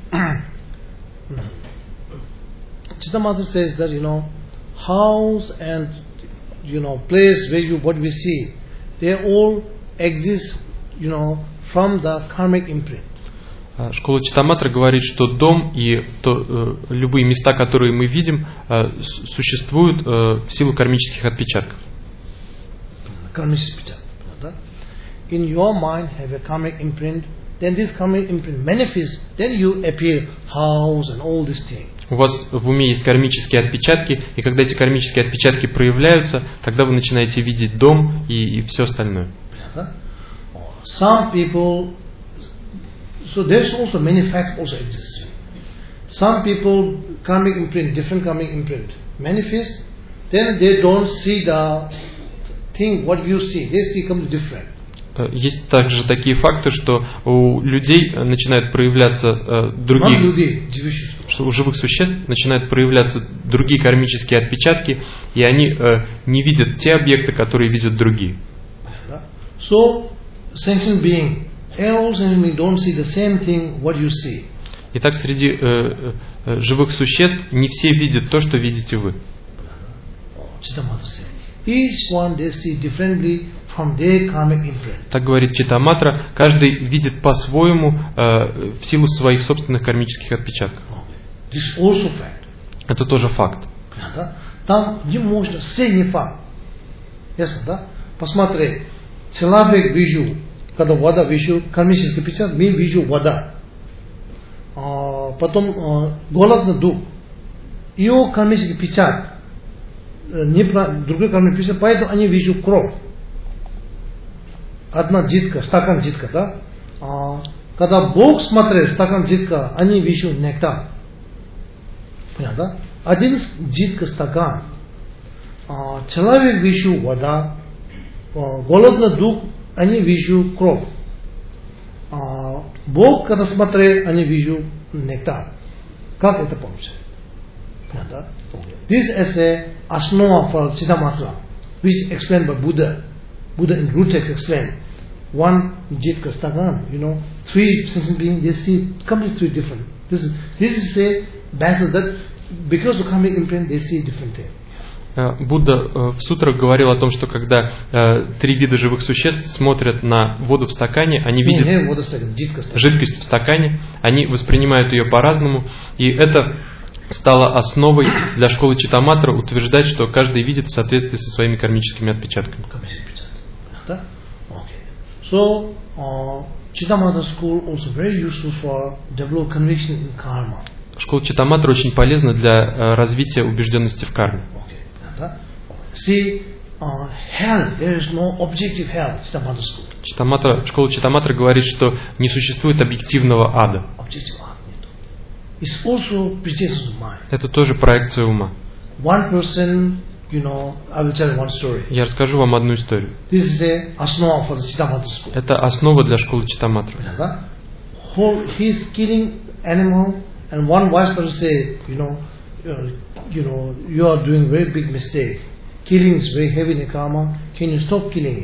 Chittamatra says that you know house and you know place where you what we see, they all exist you know from the karmic imprint. Школа Читаматра говорит, что дом и то, э, любые места, которые мы видим, э, существуют э, в силу кармических отпечатков. Karmic отпечаток. In your mind have a karmic imprint, then this karmic imprint manifests, then you appear house and all these things. У вас в уме есть кармические отпечатки, и когда эти кармические отпечатки проявляются, тогда вы начинаете видеть дом и, и все остальное. Some people, so there's also many facts also exist. Some people karmic imprint, different karmic imprint manifest, then they don't see the thing what you see, they see completely different. Есть также такие факты, что у людей начинают проявляться э, другие, людей, что у живых существ начинают проявляться другие кармические отпечатки, и они э, не видят те объекты, которые видят другие. So, sentient being, all sentient beings don't see the same thing what you see. Итак, среди э, э, живых существ не все видят то, что видите вы. Each one they see differently from their karmic imprint. Так говорит Читаматра, каждый видит по-своему э, в силу своих собственных кармических отпечатков. This also fact. Это тоже факт. Там не можно, все не факт. Ясно, да? Посмотри, человек вижу, когда вода вижу, кармический отпечаток, мы вижу вода. А, потом а, голодный дух, ее кармический отпечаток. Не про другой кармический отпечаток, поэтому они вижу кровь. Одна жидка, стакан жидка, да? А, когда Бог смотрит стакан жидка, они вижу нектар. Понятно, да? Один жидкий стакан. А, человек вижу вода. А, голодный дух, они вижу кровь. А, Бог, когда смотрит, они вижу нектар. Как это получается? Понятно, да? This is a asnova for Chittamatra, which explained by Buddha. Buddha in root text explained. One jitka stagan, you know, three sentient beings, they see completely different. This is this is a basis that because of karmic imprint, they see different things. Будда в сутрах говорил о том, что когда э, три вида живых существ смотрят на воду в стакане, они видят не, не, стакан, жидкость в стакане, они воспринимают ее по-разному, и это стало основой для школы Читаматра утверждать, что каждый видит в соответствии со своими кармическими отпечатками. Да? Okay. So, uh, Chittamatra school also very useful for develop conviction in karma. Школа Читаматра очень полезна для uh, развития убежденности в карме. Okay. Да? See, uh, hell, there is no objective hell. Chittamatra school. Читаматра, школа Читаматра говорит, что не существует объективного ада. Objective ада нет. It's also projection of mind. Это тоже проекция ума. One person, you know, I will tell you one story. Я расскажу вам одну историю. This is a asnova for the Chittamatra school. Это основа для школы Читаматра. Да? He is killing animal, and one wise person say, you know, uh, you know, you are doing very big mistake. Killing is very heavy in karma. Can you stop killing it?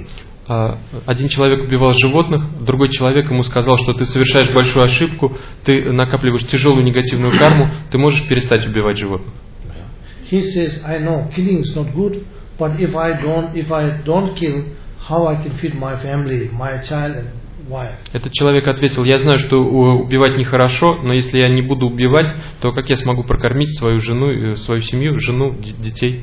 Один человек убивал животных, другой человек ему сказал, что ты совершаешь большую ошибку, ты накапливаешь тяжелую негативную карму, ты можешь перестать убивать животных. He says, I know killing is not good, but if I don't, if I don't kill, how I can feed my family, my child and wife? Этот человек ответил, я знаю, что убивать нехорошо, но если я не буду убивать, то как я смогу прокормить свою жену, свою семью, жену, детей?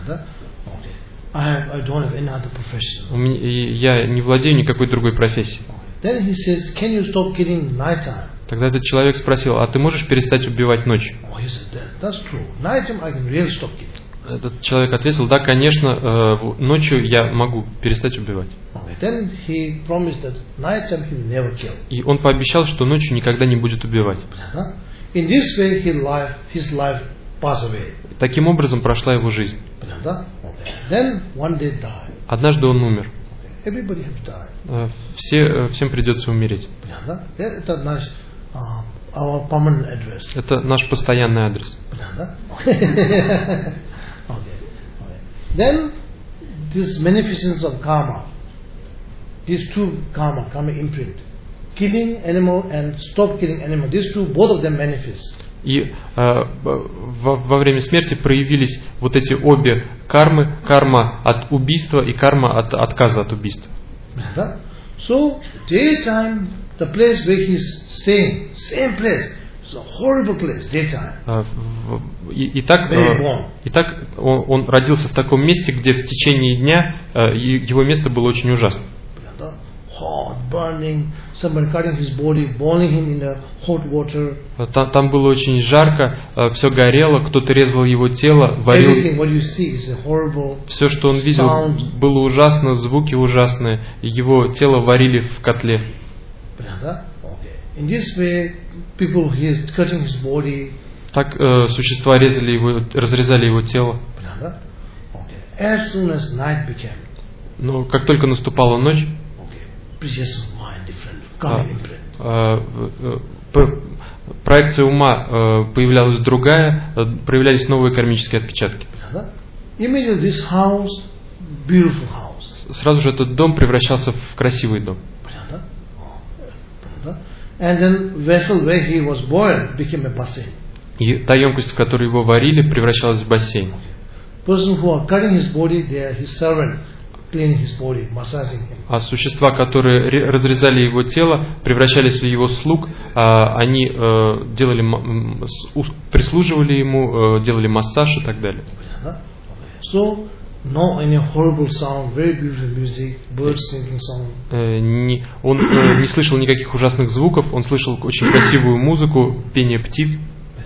I have, I don't have any other profession. Я не владею никакой другой профессией. Then he says, can you stop killing night time? Тогда этот человек спросил, а ты можешь перестать убивать ночью? Oh, he said, that, that's true. Night time I can really stop killing. Этот человек ответил, да, конечно, ночью я могу перестать убивать. Okay. Then he promised that night time he will never kill. И он пообещал, что ночью никогда не будет убивать. In this way, his life, his life passed away. Таким образом прошла его жизнь. Then one day died. Однажды он умер. Everybody has died. Все, всем придется умереть. Это наш, uh, our permanent address. Это наш постоянный адрес. Okay. Okay. Then this manifestations of karma, these two karma, karma imprint, killing animal and stop killing animal. These two, both of them manifest. И э, во, во время смерти проявились вот эти обе кармы, карма от убийства и карма от отказа от убийства. So daytime, the place where he's staying, same place, it's a horrible place, daytime. И, и так, э, и так он, он родился в таком месте, где в течение дня э, его место было очень ужасным. Hot, burning, somebody cutting his body, boiling him in the hot water. Там, там было очень жарко, все горело, кто-то резал его тело, варил. What you see is a horrible все, что он видел, sound. Было ужасно, звуки ужасные, его тело варили в котле. In this way, people he is cutting his body. Так э, существа резали его, разрезали его тело. As soon as night became. Но как только наступала ночь, проекция ума появлялась другая, проявлялись новые кармические отпечатки. Сразу же этот дом превращался в красивый дом. И та емкость, в которой его варили, превращалась в бассейн. А существа, которые разрезали его тело, превращались в его слуг, они делали, прислуживали ему, делали массаж и так далее. So, no any horrible sound, very beautiful music, birds singing song. Он не слышал никаких ужасных звуков, он слышал очень красивую музыку, пение птиц.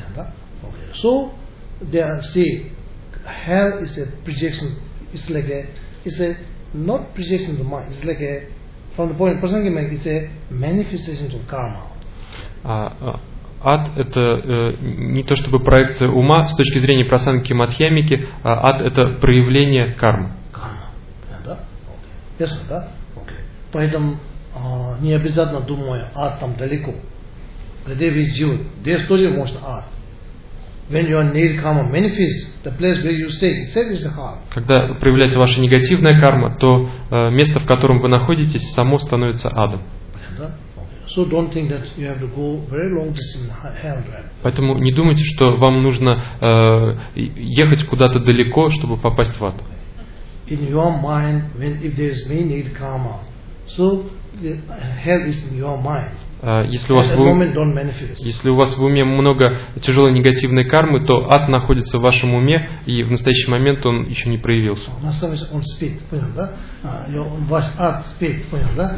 So, they say, hell is a projection. It's like a, it's a not projection of the mind. It's like a, from the point of Prasangya mind, it's a manifestation of karma. А, ад это э, не то чтобы проекция ума с точки зрения прасангки мадхьямики, а ад это проявление кармы. Карма, да? Ясно, да? Окей. Поэтому а, не обязательно думая, ад там далеко. Где вы живете, здесь тоже можно ад. When your negative karma manifests, the place where you stay itself is the heart. Когда проявляется ваша негативная карма, то э, место, в котором вы находитесь, само становится адом. So don't think that you have to go very long distance in hell. Поэтому не думайте, что вам нужно э, ехать куда-то далеко, чтобы попасть в ад. In your mind, when if there is many negative karma, so the hell is in your mind. Если у, вас в уме, если у вас в уме много тяжелой негативной кармы, то ад находится в вашем уме, и в настоящий момент он еще не проявился. Он спит, понял, да? Ваш ад спит, понял, да?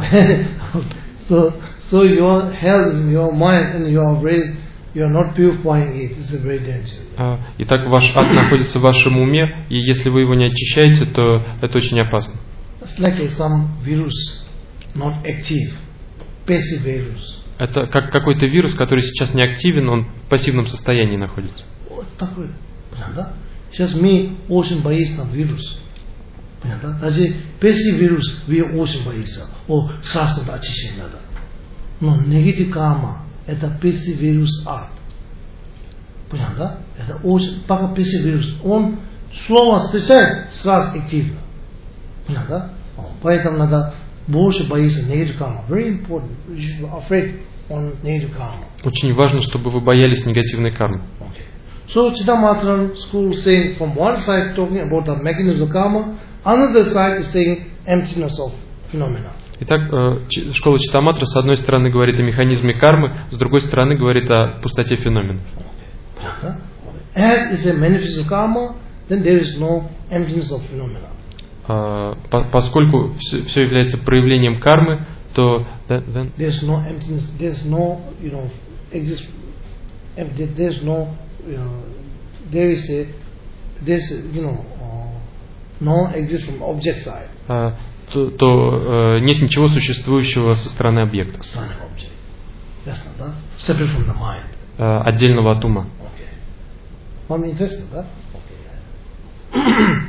So, so your hell is in your mind, and you are very, you are not purifying it. It's very dangerous. Итак, ваш ад находится в вашем уме, и если вы его не очищаете, то это очень опасно. It's like some virus, not active. Passive virus. Это как какой-то вирус, который сейчас не активен, он в пассивном состоянии находится. Вот такой, понятно? Сейчас мы очень боимся вирус. Понятно? Даже passive вирус мы очень боимся. О, сразу очищать надо. Но негатив карма это passive вирус ад. Понятно? Это очень, пока passive вирус, он слово встречает, сразу активно. Понятно? Поэтому надо больше бояться negative karma. Very important. You should be afraid on negative karma. Очень важно, чтобы вы боялись негативной кармы. Okay. So Chittamatharan school saying from one side talking about the mechanism of karma, another side is saying emptiness of phenomena. Итак, школа Читтаматра с одной стороны говорит о механизме кармы, с другой стороны говорит о пустоте феномена. Okay. As is a manifest of karma, then there is no emptiness of phenomena. Поскольку все является проявлением кармы, то then there's no emptiness, there's no, you know, exist, there's no, you know, there is a, there's, you know, uh, no exist from object side. Uh, то, то uh, нет ничего существующего со стороны объекта. That's not that. Separate from the mind. Uh, отдельного от ума. Okay. I'm interested, да? Okay.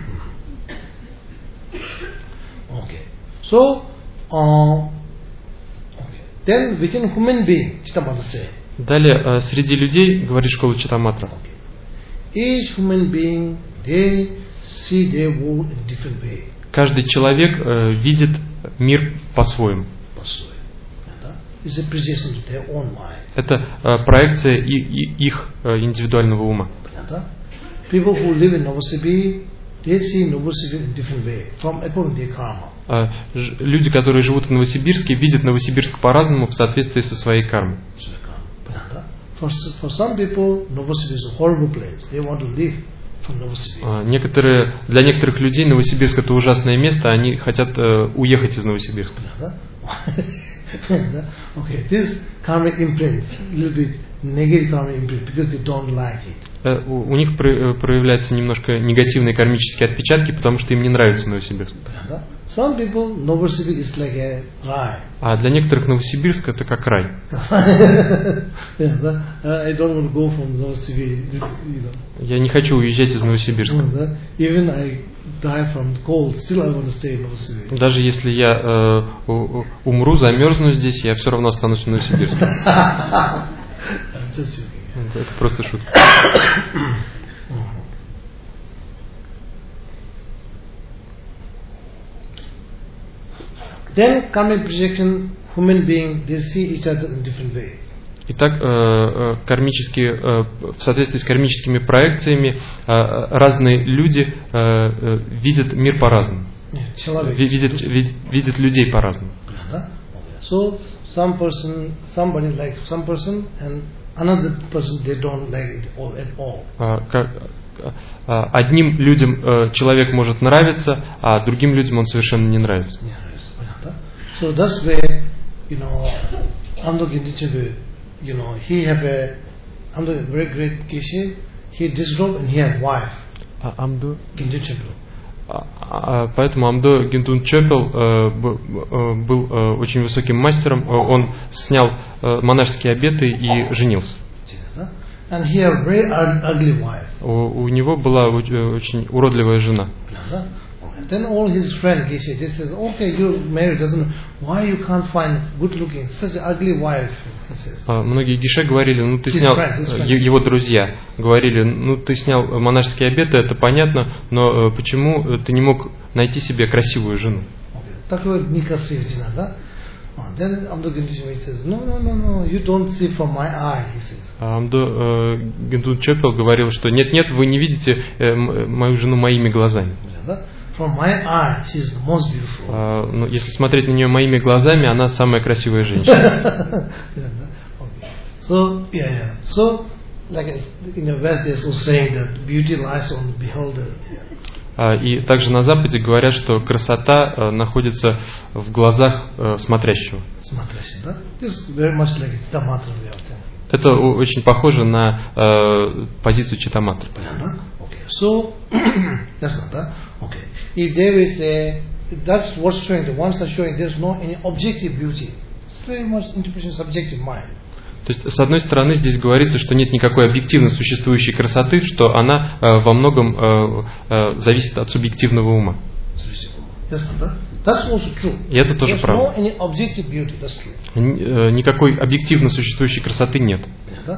Okay. So, uh, okay. Then within human being, Chittamatra say. Далее, среди людей, говорит школа Читтаматра. Okay. Each human being, they see their world in a different way. Каждый человек э, видит мир по-своему. It's a projection of their own mind. Это э, проекция и, и, их э, индивидуального ума. People who live in Novosibir, they see Novosibir in a different way, from according to their karma. Uh, ж, люди, которые живут в Новосибирске, видят Новосибирск по-разному в соответствии со своей кармой. For, for some people, Novosibir is a horrible place. They want to live from Novosibir. Uh, некоторые, для некоторых людей Новосибирск это ужасное место, они хотят uh, уехать из Новосибирска. Okay, this karmic imprint, a little bit negative karmic imprint, because they don't like it. У них проявляются немножко негативные кармические отпечатки, потому что им не нравится Новосибирск. Some people, Novosibirsk is like a ride. А для некоторых Новосибирск это как рай. Я не хочу уезжать из Новосибирска. Even I die from cold, still I want to stay in Novosibirsk. Даже если я э, умру, замерзну здесь, я все равно останусь в Новосибирске. Это просто шутка. Then karmic projection, human being, they see each other in different way. Итак, э, кармические, э, в соответствии с кармическими проекциями э, разные люди э, э, видят мир по-разному. Видят, видят, видят людей по-разному. So some person, somebody like some person, and another person they don't like it all at all. Одним людям человек может нравиться, а другим людям он совершенно не нравится. So that's where, you know, Amdo Gintichabu, you know, he have a, Amdo a very great Geshe, he disrobed and he had wife. Amdo Gintichabu. Поэтому Амдо Гинтун Чопел был очень высоким мастером. Он снял монашеские обеты и женился. And he had very ugly wife. У него была очень уродливая жена. Then all his friends, they said, they said, okay, you married, doesn't, why you can't find good looking, such an ugly wife? Многие геше говорили, ну ты снял, его друзья говорили, ну ты снял монашеские обеты, это понятно, но почему ты не мог найти себе красивую жену? Такой некрасивая жена, да? Then Amdo Gintichabu says, no, no, no, no, you don't see from my eye, he says. Амдо Гинтун Чопел говорил, что нет, нет, вы не видите мою жену моими глазами. From my eye, she is the most beautiful. Uh, ну, если смотреть на нее моими глазами, она самая красивая женщина. So, yeah, yeah. So, like in the West, they're so saying that beauty lies on the beholder. Uh, и также на Западе говорят, что красота uh, находится в глазах uh, смотрящего. Смотрящий, да? This very much like Chittamatra way of thinking. Это очень похоже на uh, позицию Читтаматры. Okay. So, that's not that. Okay. If there is a, that's what's showing, the ones are showing there's no any objective beauty. It's very much interpretation subjective mind. То есть, с одной стороны, здесь говорится, что нет никакой объективно существующей красоты, что она э, во многом э, э, зависит от субъективного ума. That's also true. И это тоже правда. No any objective beauty. That's true. Никакой объективно существующей красоты нет.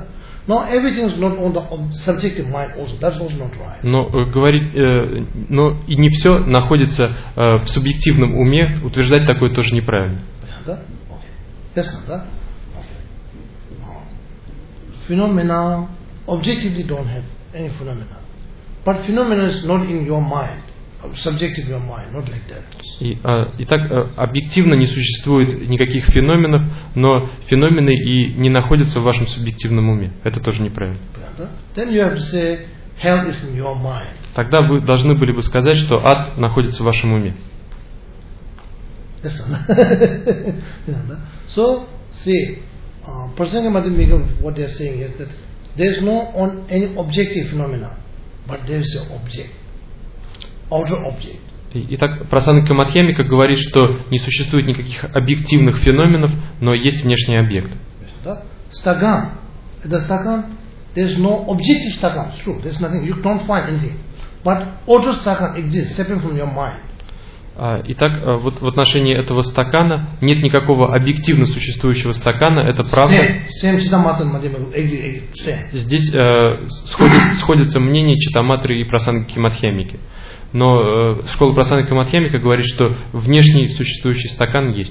No, everything is not on the subjective mind also. That's also not right. Но э, говорить, э, но и не все находится э, в субъективном уме. Утверждать такое тоже неправильно. Да? Okay. Yes, да? Okay. No. Phenomena objectively don't have any phenomena, but phenomena is not in your mind. Subjective your mind, not like that. И, а, итак, объективно не существует никаких феноменов, но феномены и не находятся в вашем субъективном уме. Это тоже неправильно. Then you have to say, hell is in your mind. Тогда вы должны были бы сказать, что ад находится в вашем уме. Yes, so, see, uh, Prasanga Madhyamika, what they are saying is that there is no on any objective phenomena, but there is an object. Outer object. Итак, Прасанга Мадхьямика говорит, что не существует никаких объективных феноменов, но есть внешний объект. Stagam. The stagam, there is no objective stagam. It's true. There is nothing. You don't find anything. But outer stagam exists, separate from your mind. Итак, вот в отношении этого стакана нет никакого объективно существующего стакана, это правда. Same, same. Здесь э, сходит, сходятся мнения Читаматры и Прасанги Мадхьямики. Но э, школа Прасанги Мадхьямика говорит, что внешний существующий стакан есть.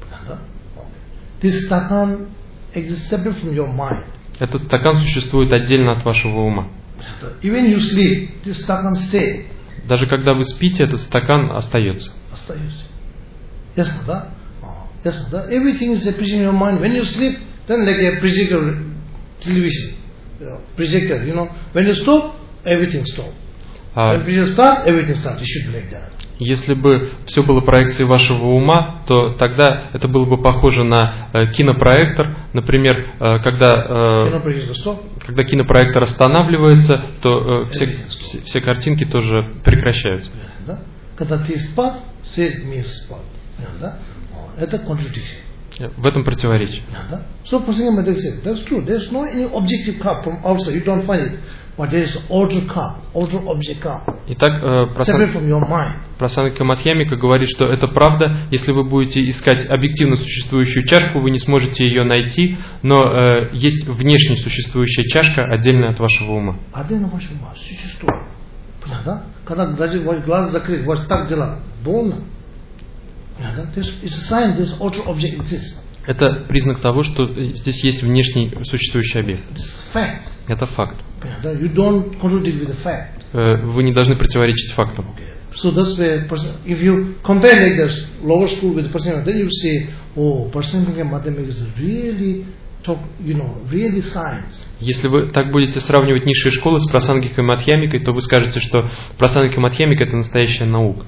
This stакан exists separate from your mind. Этот стакан существует отдельно от вашего ума. Even you sleep, this stакан stays. Даже когда вы спите, этот стакан остается. Остается. Yes, да? Yes, да? Everything is appreciated in your mind. When you sleep, then like a projector, television, projector, you know. When you stop, everything stops. А, When you start, everything starts. It should be like that. Если бы все было проекцией вашего ума, то тогда это было бы похоже на э, кинопроектор. Например, э, когда, э, когда кинопроектор останавливается, то э, все, все, все картинки тоже прекращаются. Когда ты спад, это contradiction. В этом противоречие. So, that's true. There's no any objective cup from outside. You don't find it. But there is outer cup, outer object cup. Итак, separate from your mind. Прасанга Мадхьямика говорит, что это правда. Если вы будете искать объективно существующую чашку, вы не сможете ее найти, но э, есть внешне существующая чашка, отдельная от вашего ума. Отдельно от вашего ума существует. Понятно? Когда даже ваш глаз закрыт, ваш так дела, больно. It's a sign this outer object exists. Это признак того, что здесь есть внешний существующий объект. Fact. Это факт. You don't contradict with the fact. Вы не должны противоречить фактам. Okay. So that's where, if you compare like this lower school with the person, then you say, oh, Prasanga Madhyamika is really talk, you know, really science. Если вы так будете сравнивать низшие школы с Прасангикой Мадхьямикой, то вы скажете, что Прасангика Мадхьямика это настоящая наука.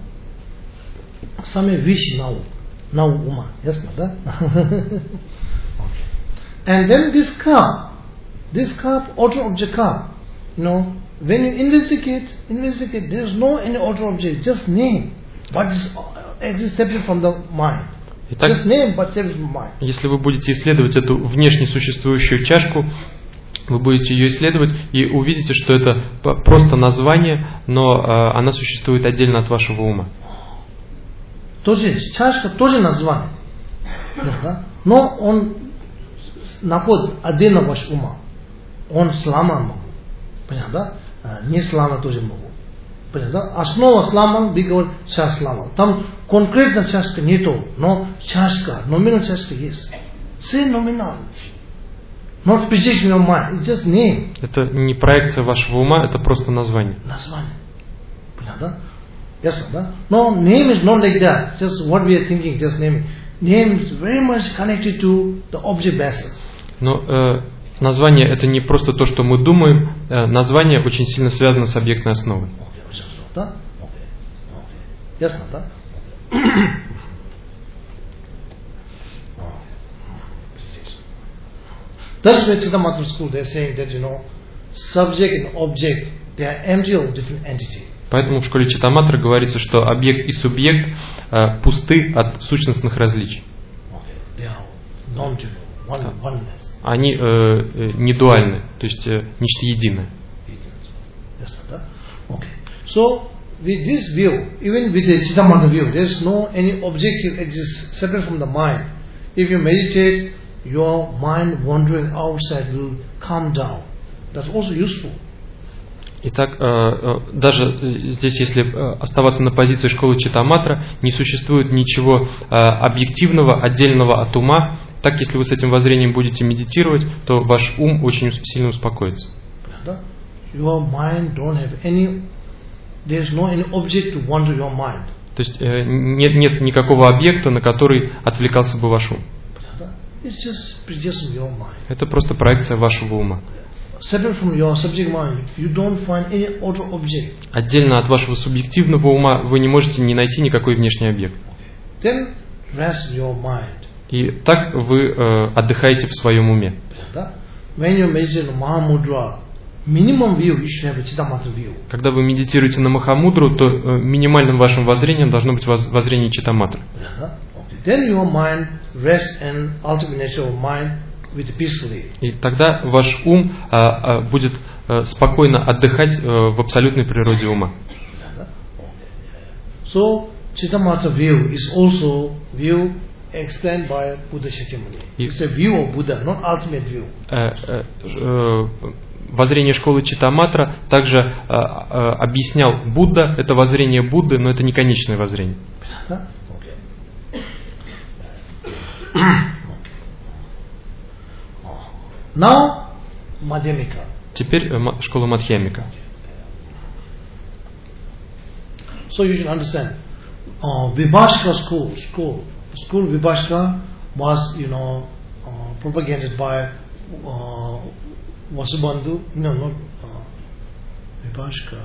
Сами вещи наука. Наука ума. Ясно, да? Okay. And then this cup, this cup, outer object cup, you know, when you investigate, investigate, there's no any outer object, just name, but it exists separate from the mind. Итак, just name, but separate from mind. Если вы будете исследовать эту внешне существующую чашку, вы будете ее исследовать и увидите, что это просто название, но э, она существует отдельно от вашего ума. Тоже, чашка тоже название, да? Но он находит отдельно ваш ума. Он сломан могу. Понятно, да? Не сломан тоже могу. Понятно, да? Основа сломан, вы говорите, чашка сломан. Там конкретно чашка нету, но чашка, номинал чашка есть. Say номинал. Not projection of mind, it's just name. Это не проекция вашего ума, это просто название. Название. Понятно, да? Yes, да? No, name is not like that. Just what we are thinking, just name. Name is very much connected to the object basis. Но э, название это не просто то, что мы думаем. Э, название очень сильно связано с объектной основой. Okay, да? Okay. Okay. Yes, да? That's why Chittamatra school they are saying that you know subject and object they are empty of different entity. Поэтому в школе Читтаматра говорится, что объект и субъект э, пусты от сущностных различий. Они э, не дуальны, то есть э, нечто единое. So with this view, even with the Chittamatra view, there is no any objective exists separate from the mind. If you meditate, your mind wandering outside will calm down. That's also useful. Итак, даже здесь, если оставаться на позиции школы Читтаматра, не существует ничего объективного, отдельного от ума. Так, если вы с этим воззрением будете медитировать, то ваш ум очень сильно успокоится. Your mind don't have any, there's no any object to wander your mind. То есть нет, нет никакого объекта, на который отвлекался бы ваш ум. It's just projection of your mind. Это просто проекция вашего ума. Separate from your subject mind, you don't find any outer object. Отдельно от вашего субъективного ума вы не можете не найти никакой внешний объект. Then rest your mind. И так вы э, отдыхаете в своем уме. When you meditate on Mahamudra, minimum view you should have a Chittamatra view. Когда вы медитируете на Махамудру, то э, минимальным вашим воззрением должно быть воз, воззрение Читтаматры. Then your mind rests in ultimate nature of mind with peacefully. И тогда ваш ум а, а, будет а, спокойно отдыхать а, в абсолютной природе ума. So Chittamatra view is also view explained by Buddha Shakyamuni. It's a view of Buddha, not ultimate view. А, а, а, воззрение школы Читтаматра также а, а, объяснял Будда. Это воззрение Будды, но это не конечное воззрение. Now, Madhyamika. Теперь школа Мадхьямика. So you should understand, uh, Vibhashika school, school, school Vibhashika was, you know, uh, propagated by uh, Vasubandhu. No, not uh, Vibhashika.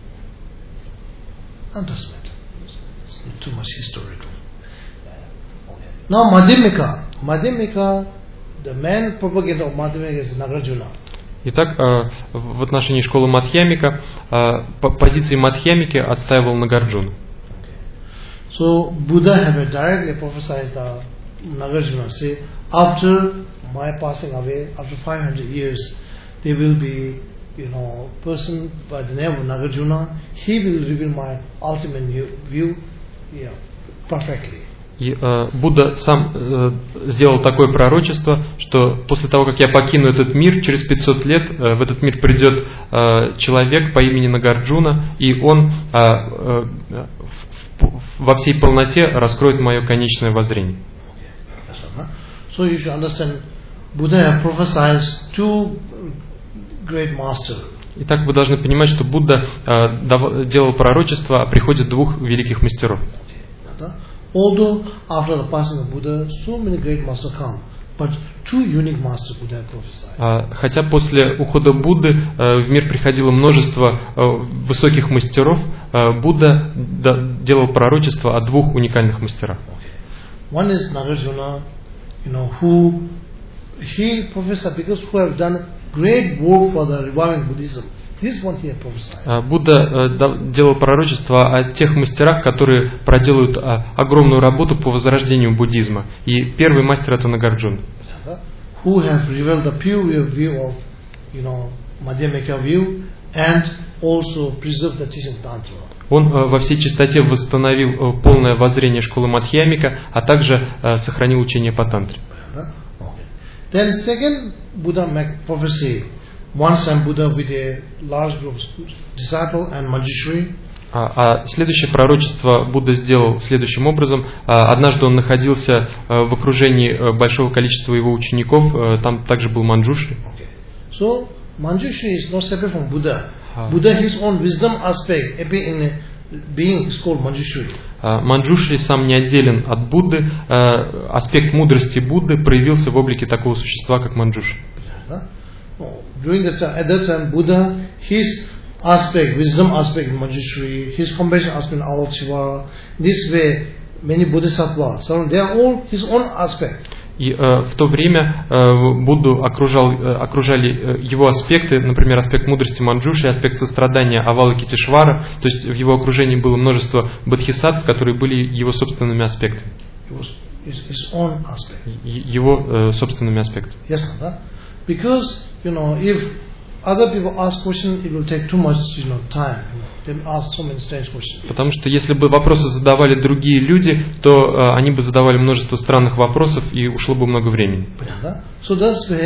That doesn't matter. It's not too much historical. Now, Madhyamika, Madhyamika. The main propagator of Madhyamika is Nagarjuna. Итак, в отношении школы Мадхьямика позиции Мадхьямики отстаивал Нагарджуна. Okay. So Buddha have directly prophesied the Nagarjuna. Say, after my passing away, after five hundred years, there will be, you know, person by the name of Nagarjuna. He will reveal my ultimate view, yeah, perfectly. И э, Будда сам э, сделал такое пророчество, что после того, как я покину этот мир, через пятьсот лет э, в этот мир придет э, человек по имени Нагарджуна, и он э, э, в, во всей полноте раскроет мое конечное воззрение. So you should understand, Buddha prophesied two great masters. Итак, вы должны понимать, что Будда э, дав, делал пророчество о приходе двух великих мастеров. Although after the passing of Buddha, so many great masters come, but two unique masters Buddha prophesied. Хотя после ухода Будды в мир приходило множество высоких мастеров, Будда делал пророчество о двух уникальных мастерах. One is Nagarjuna, you know, who he prophesied because who have done great work for the reviving Buddhism. Будда делал пророчество о тех мастерах, которые проделают огромную работу по возрождению буддизма. И первый мастер — это Нагарджуна. Он во всей чистоте восстановил полное воззрение школы Мадхьямика, а также сохранил учение по тантре. Then second, Buddha make prophecy. One time Buddha with a large group of disciples and Manjushri. А, а следующее пророчество Будда сделал следующим образом. А, однажды он находился а, в окружении большого количества его учеников. А, там также был Манджушри. Okay. So Manjushri is not separate from Buddha. Ah. Buddha his own wisdom aspect in being is called Manjushri. А, Манджушри сам не отделен от Будды. А, аспект мудрости Будды проявился в облике такого существа, как Манджушри. During that time, at that time, Buddha, his aspect, wisdom aspect in Manjushri, his compassion aspect in Avalokiteshvara, this way, many bodhisattvas, so they are all his own aspect. И э, в то время э, Будду окружал, э, окружали э, его аспекты, например, аспект мудрости Манджушри, аспект сострадания Авалокитешвара, то есть в его окружении было множество бодхисаттв, которые были его собственными аспектами. His own aspect. Его э, собственными аспектами. Yes, да? Because, you know, if other people ask questions, it will take too much, you know, time. They ask so many strange questions. Потому что если бы вопросы задавали другие люди, то э, они бы задавали множество странных вопросов и ушло бы много времени. So that's why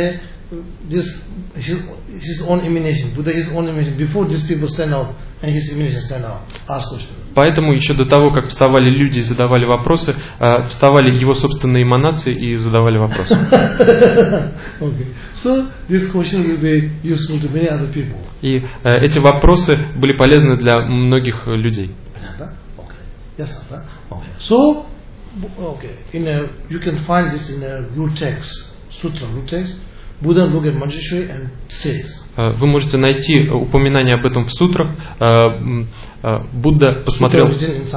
this his, his own emanation, Buddha his own emanation. Before these people stand out and his emanation stand out, ask question. Поэтому еще до того, как вставали люди и задавали вопросы, вставали его собственные эманации и задавали вопросы. Okay. So this question will be useful to many other people. И эти вопросы были полезны для многих людей. Okay. Yes, sir. Okay. So, okay, in a, you can find this in a root text, sutra root text. Buddha looked at Manjushri and says. Вы можете найти упоминание об этом в сутрах. Будда посмотрел.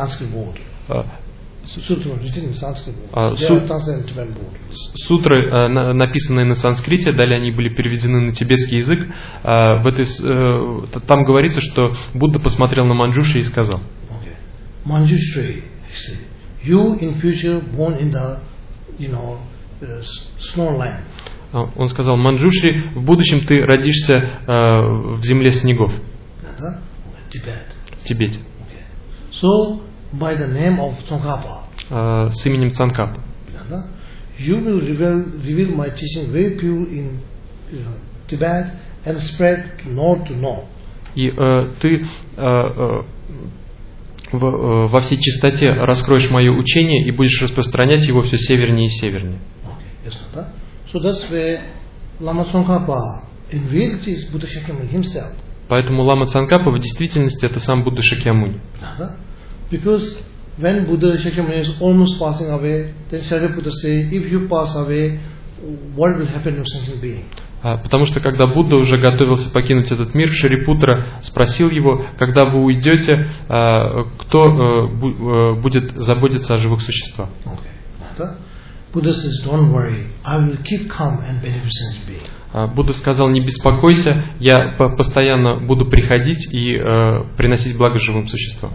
Сутры, написанные на санскрите, далее они были переведены на тибетский язык. В этой, там говорится, что Будда посмотрел на Манджушри и сказал: Manjushri, you in future born in the, you know, snow land. Он сказал: Манджушри, в будущем ты родишься э, в земле снегов. В Тибете. So, by the name of Tsongkhapa, э, с именем Цангкапа. You will reveal, reveal my teaching very pure in you know, Tibet and spread north to north. И э, ты э, э, в, э, во всей чистоте раскроешь мое учение и будешь распространять его все севернее и севернее. Okay. Yes, so that's where Lama Tsongkhapa in reality is Buddha Shakyamuni himself. Поэтому Лама Цангкапа в действительности это сам Будда Шакьямуни. Because when Buddha Shakyamuni is almost passing away, then Shariputra say, if you pass away, what will happen to sentient being? Потому что когда Будда уже готовился покинуть этот мир, Шарипутра спросил его: когда вы уйдете, кто будет заботиться о живых существах? Buddha says, don't worry, I will keep calm and benefit sentient being. Будда сказал: не беспокойся, я постоянно буду приходить и э, приносить благо живым существам.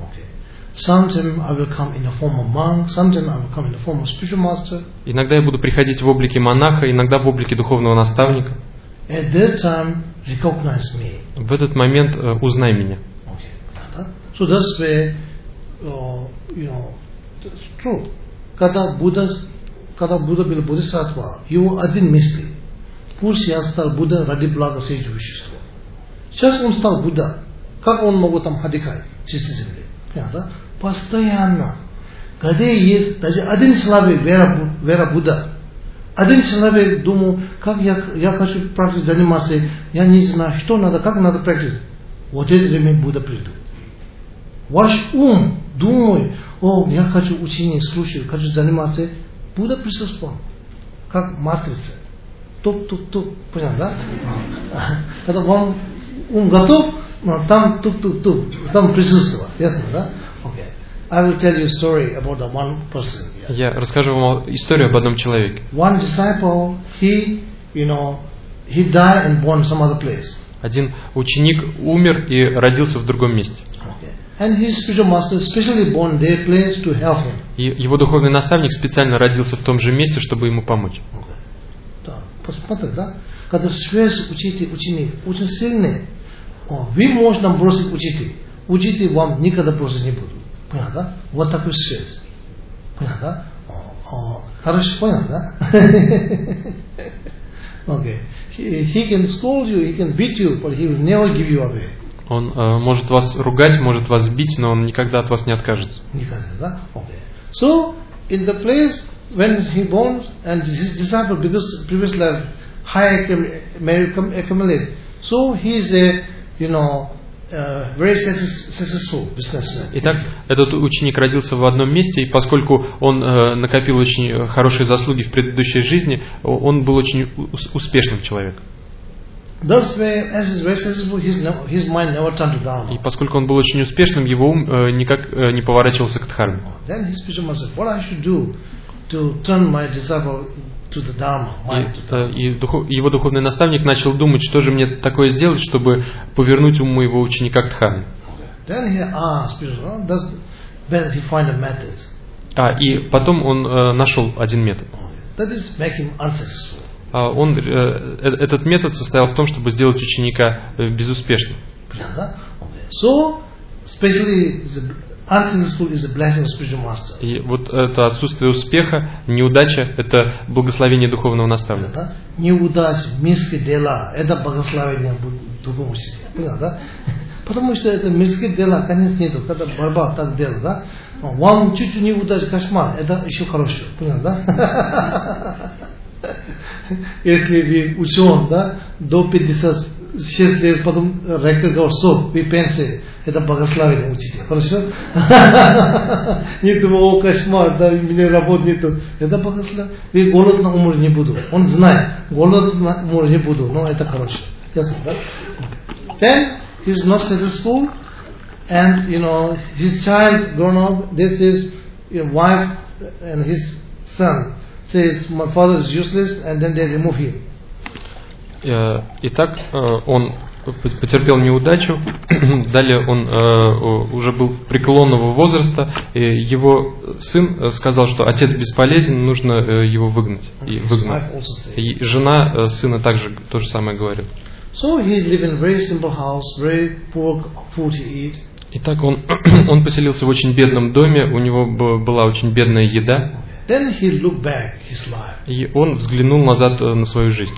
Иногда я буду приходить в облике монаха, иногда в облике духовного наставника. Time, в этот момент э, узнай меня. Okay. So that's where, uh, you know, it's true. Когда Будда, когда Будда был Бодхисаттва, его один мысли. Пусть я стал Будда ради блага всей живущества. Сейчас он стал Будда. Как он мог там ходикать в чистой земле? Понятно? Постоянно. Где есть даже один человек, вера, вера Будда. Один человек думал, как я, я хочу практике заниматься, я не знаю, что надо, как надо практике. Вот это время Будда придет. Ваш ум думает, о, я хочу учение слушать, хочу заниматься. Будда присутствует. Как матрица. Тук-тук-тук. Понятно, да? Когда вам ум готов, там тук-тук-тук. Там присутствует. Ясно, да? Okay. I will tell you a story about the one person. Yeah. Я расскажу вам историю об одном человеке. One disciple, he, you know, he died and born some other place. Один ученик умер и родился в другом месте. Okay. And his spiritual master specially born their place to help him. И его духовный наставник специально родился в том же месте, чтобы ему помочь. Okay. Посмотрите, да? Когда связь учитель, ученик очень сильный, вы можете бросить учитель. Учитель вам никогда бросить не будут. Понятно, да? Вот такой связь. Понятно, да? Хорошо, понятно, да? Okay. He, he can scold you, he can beat you, but he will never give you away. Он э, может вас ругать, может вас бить, но он никогда от вас не откажется. Никогда, да? Okay. So, in the place when he born and his disciple, because previous life high accumulate, so he is a, you know, uh, very successful businessman. Итак, этот ученик родился в одном месте, и поскольку он э, накопил очень хорошие заслуги в предыдущей жизни, он был очень успешным человеком. Thus way, as is very successful, his, his mind never turned to Dharma. И поскольку он был очень успешным, его ум э, никак э, не поворачивался к Дхарме. Then his spiritual master said, what I should do to turn my disciple to the Dharma, mind to Dharma. И, и духов, его духовный наставник начал думать, что же мне такое сделать, чтобы повернуть ум моего ученика к Дхарме. Then he asked, oh, does whether he find a method. А, и потом он э, нашел один метод. That is make him unsuccessful. А он, э, этот метод состоял в том, чтобы сделать ученика э, безуспешным. So, especially the unsuccessful is a blessing of spiritual master. И вот это отсутствие успеха, неудача, это благословение духовного наставника. Неудача, мирские дела, это благословение духовного учителя. Понял, да? Потому что это мирские дела, конец нету, когда борьба так делает, да? Вам чуть-чуть неудача, кошмар, это еще хорошо. Понял, да? Если вы учен, да, до пятидесяти шести лет, потом ректор говорит, что вы пенсии, это благословение учителя. Хорошо? Не думаю, о, кошмар, да, у меня работы нету. Это благословение. Вы голодно умру не буду. Он знает, голодно умру не буду, но это хорошо. Ясно, да? Then he is not successful, and you know his child grown up. This is his wife and his son says my father is useless, and then they remove him. Итак, он потерпел неудачу, далее он уже был преклонного возраста, и его сын сказал, что отец бесполезен, нужно его выгнать. И, выгнать. И жена сына также то же самое говорит. So he lived in a very simple house, very poor food he eat. Итак, он, он поселился в очень бедном доме, у него была очень бедная еда. Then he looked back his life. И он взглянул назад на свою жизнь.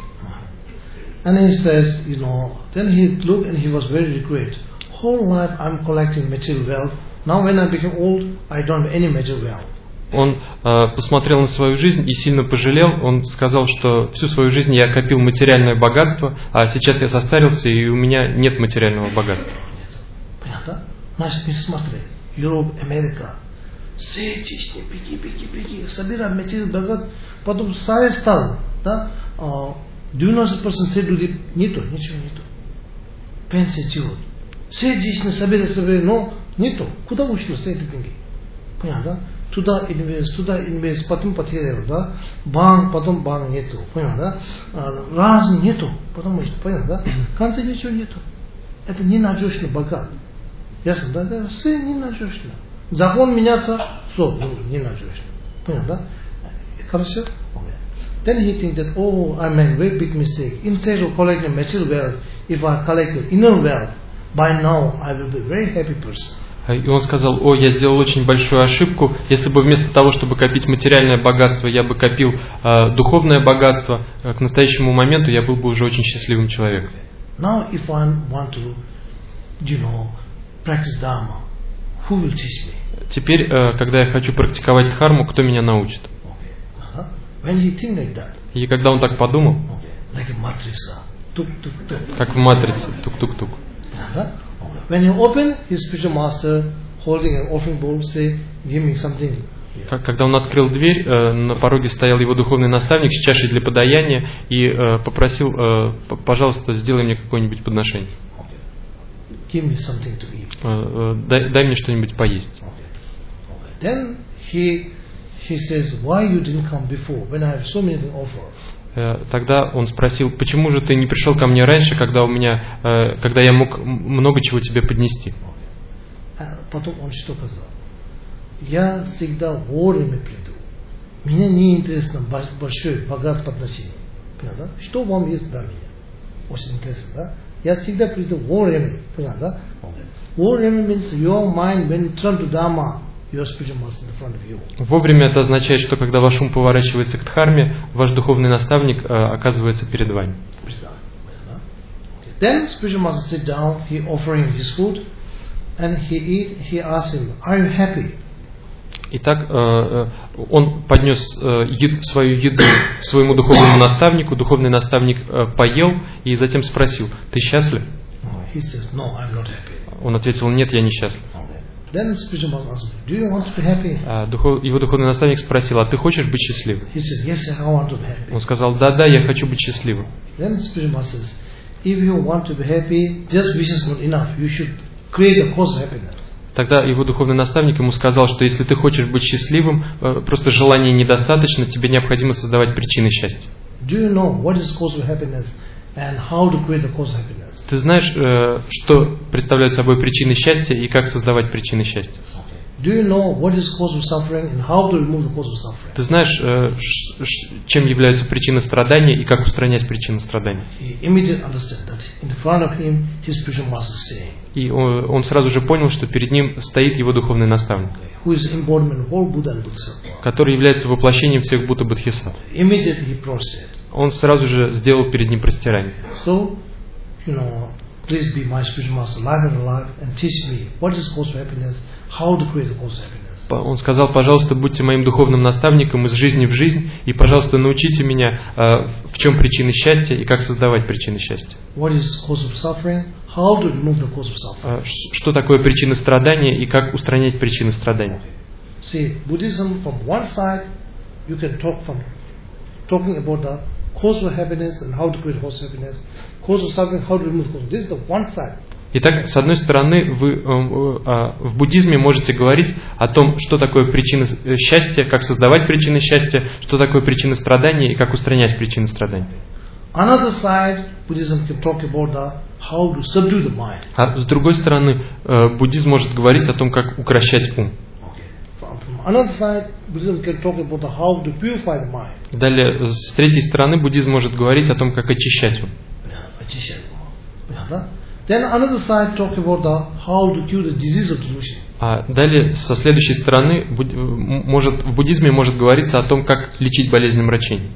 And he says, you know, then he looked and he was very regret. Whole life I'm collecting material wealth. Now when I became old, I don't have any material wealth. Он э, посмотрел на свою жизнь и сильно пожалел. Он сказал, что всю свою жизнь я копил материальное богатство, а сейчас я состарился и у меня нет материального богатства. Понятно? Значит, смотри, Европа, Америка. Все чистые, беги, беги, беги, собирай материальное богатство, потом старый стал, да? девяносто процентов все люди нету, ничего нету. Пенсия делают. Все действительно собирают, собирают, но нету. Куда ушло все эти деньги? Понятно, да? Туда инвест, туда инвест, потом потерял, да? Банк, потом банк нету. Понятно, да? Раз нету, потому что, понятно, да? В конце ничего нету. Это ненадежно богат. Ясно, да? Это все ненадежно. Закон меняется, все, ненадежно. Понятно, да? Хорошо? Then he thinks that, oh, I made a very big mistake. Instead of collecting material wealth, if I collected inner wealth, by now I will be a very happy person. И он сказал, о, я сделал очень большую ошибку. Если бы вместо того, чтобы копить материальное богатство, я бы копил э, духовное богатство, э, к настоящему моменту я был бы уже очень счастливым человеком. Now, if I want to, you know, practice Dharma, who will teach me? Теперь, э, когда я хочу практиковать дхарму, кто меня научит? When he think like that, и когда он так подумал, okay, like a matrica, tuk, tuk, tuk. Как в матрице, тук-тук-тук. Okay. When he open, his spiritual master holding an offering bowl say, give me something. Yeah. Когда он открыл дверь, э, на пороге стоял его духовный наставник с чашей для подаяния и э, попросил, э, пожалуйста, сделай мне какое-нибудь подношение. Okay. Give me something to eat. Э, э, дай, дай мне что-нибудь поесть. Okay. Okay. Then he He says, why you didn't come before when I have so many things offer? Тогда он спросил, почему же ты не пришел ко мне раньше, когда у меня, когда я мог много чего тебе поднести? Потом он что сказал? Я всегда вовремя приду. Мне не интересно большое, богатое подношение. Понятно? Что вам есть для меня? Очень интересно, да? Я всегда приду вовремя. Понятно, да? Вовремя means your mind when you turn to Dharma. Вовремя это означает, что когда ваш ум поворачивается к дхарме, ваш духовный наставник э, оказывается перед вами. Then spiritual master sit down, he offering his food, and he eat. He asked him, "Are you happy?" Итак, э, он поднес э, ед, свою еду своему духовному наставнику. Духовный наставник э, поел и затем спросил: "Ты счастлив?" He says, "No, I'm not happy." Он ответил: "Нет, я не счастлив." Then spiritual master asked him, "Do you want to be happy?" А духов, его духовный наставник спросил: "А ты хочешь быть счастливым?" He said, "Yes, I want to be happy." Он сказал: "Да, да, я хочу быть счастливым." Then spiritual master says, "If you want to be happy, just wishes not enough. You should create a cause of happiness." Тогда его духовный наставник ему сказал, что если ты хочешь быть счастливым, просто желания недостаточно, тебе необходимо создавать причины счастья. Do you know what is cause of happiness and how to create the cause of happiness? Ты знаешь, что представляют собой причины счастья и как создавать причины счастья? Okay. Do you know what is the cause of suffering and how to remove the cause of suffering? Ты знаешь, э, ш, ш, чем является причина страдания и как устранять причину страдания? He immediately understood that in front of him his spiritual master is staying. И он, он сразу же понял, что перед ним стоит его духовный наставник, Who is embodiment of all Buddha and Bodhisattva. который является воплощением всех Будда Бодхисаттв. Immediately he prostrated. Он сразу же сделал перед ним простирание. So, you know, please be my spiritual master, life and alive, and teach me what is the cause of happiness, how to create the cause of happiness. Он сказал: пожалуйста, будьте моим духовным наставником из жизни в жизнь, и, пожалуйста, научите меня, э, в чем причины счастья и как создавать причины счастья. What is the cause of suffering, how to remove the cause of suffering. Э, что такое причина страдания и как устранять причины страдания. See, Buddhism from one side, you can talk from talking about the cause of happiness and how to create cause of happiness, cause of suffering, how to remove the cause. This is the one side. Итак, с одной стороны, вы э, э, в буддизме можете говорить о том, что такое причина счастья, как создавать причины счастья, что такое причина страдания и как устранять причины страдания. Another side, Buddhism can talk about the how to subdue the mind. А с другой стороны, э, буддизм может говорить о том, как укрощать ум. From, from another side, Buddhism can talk about the how to purify the mind. Далее, с третьей стороны, буддизм может говорить о том, как очищать ум. Then another side talk about the how to cure the disease of delusion. А далее, со следующей стороны, буд... может, в буддизме может говориться о том, как лечить болезнь омрачений.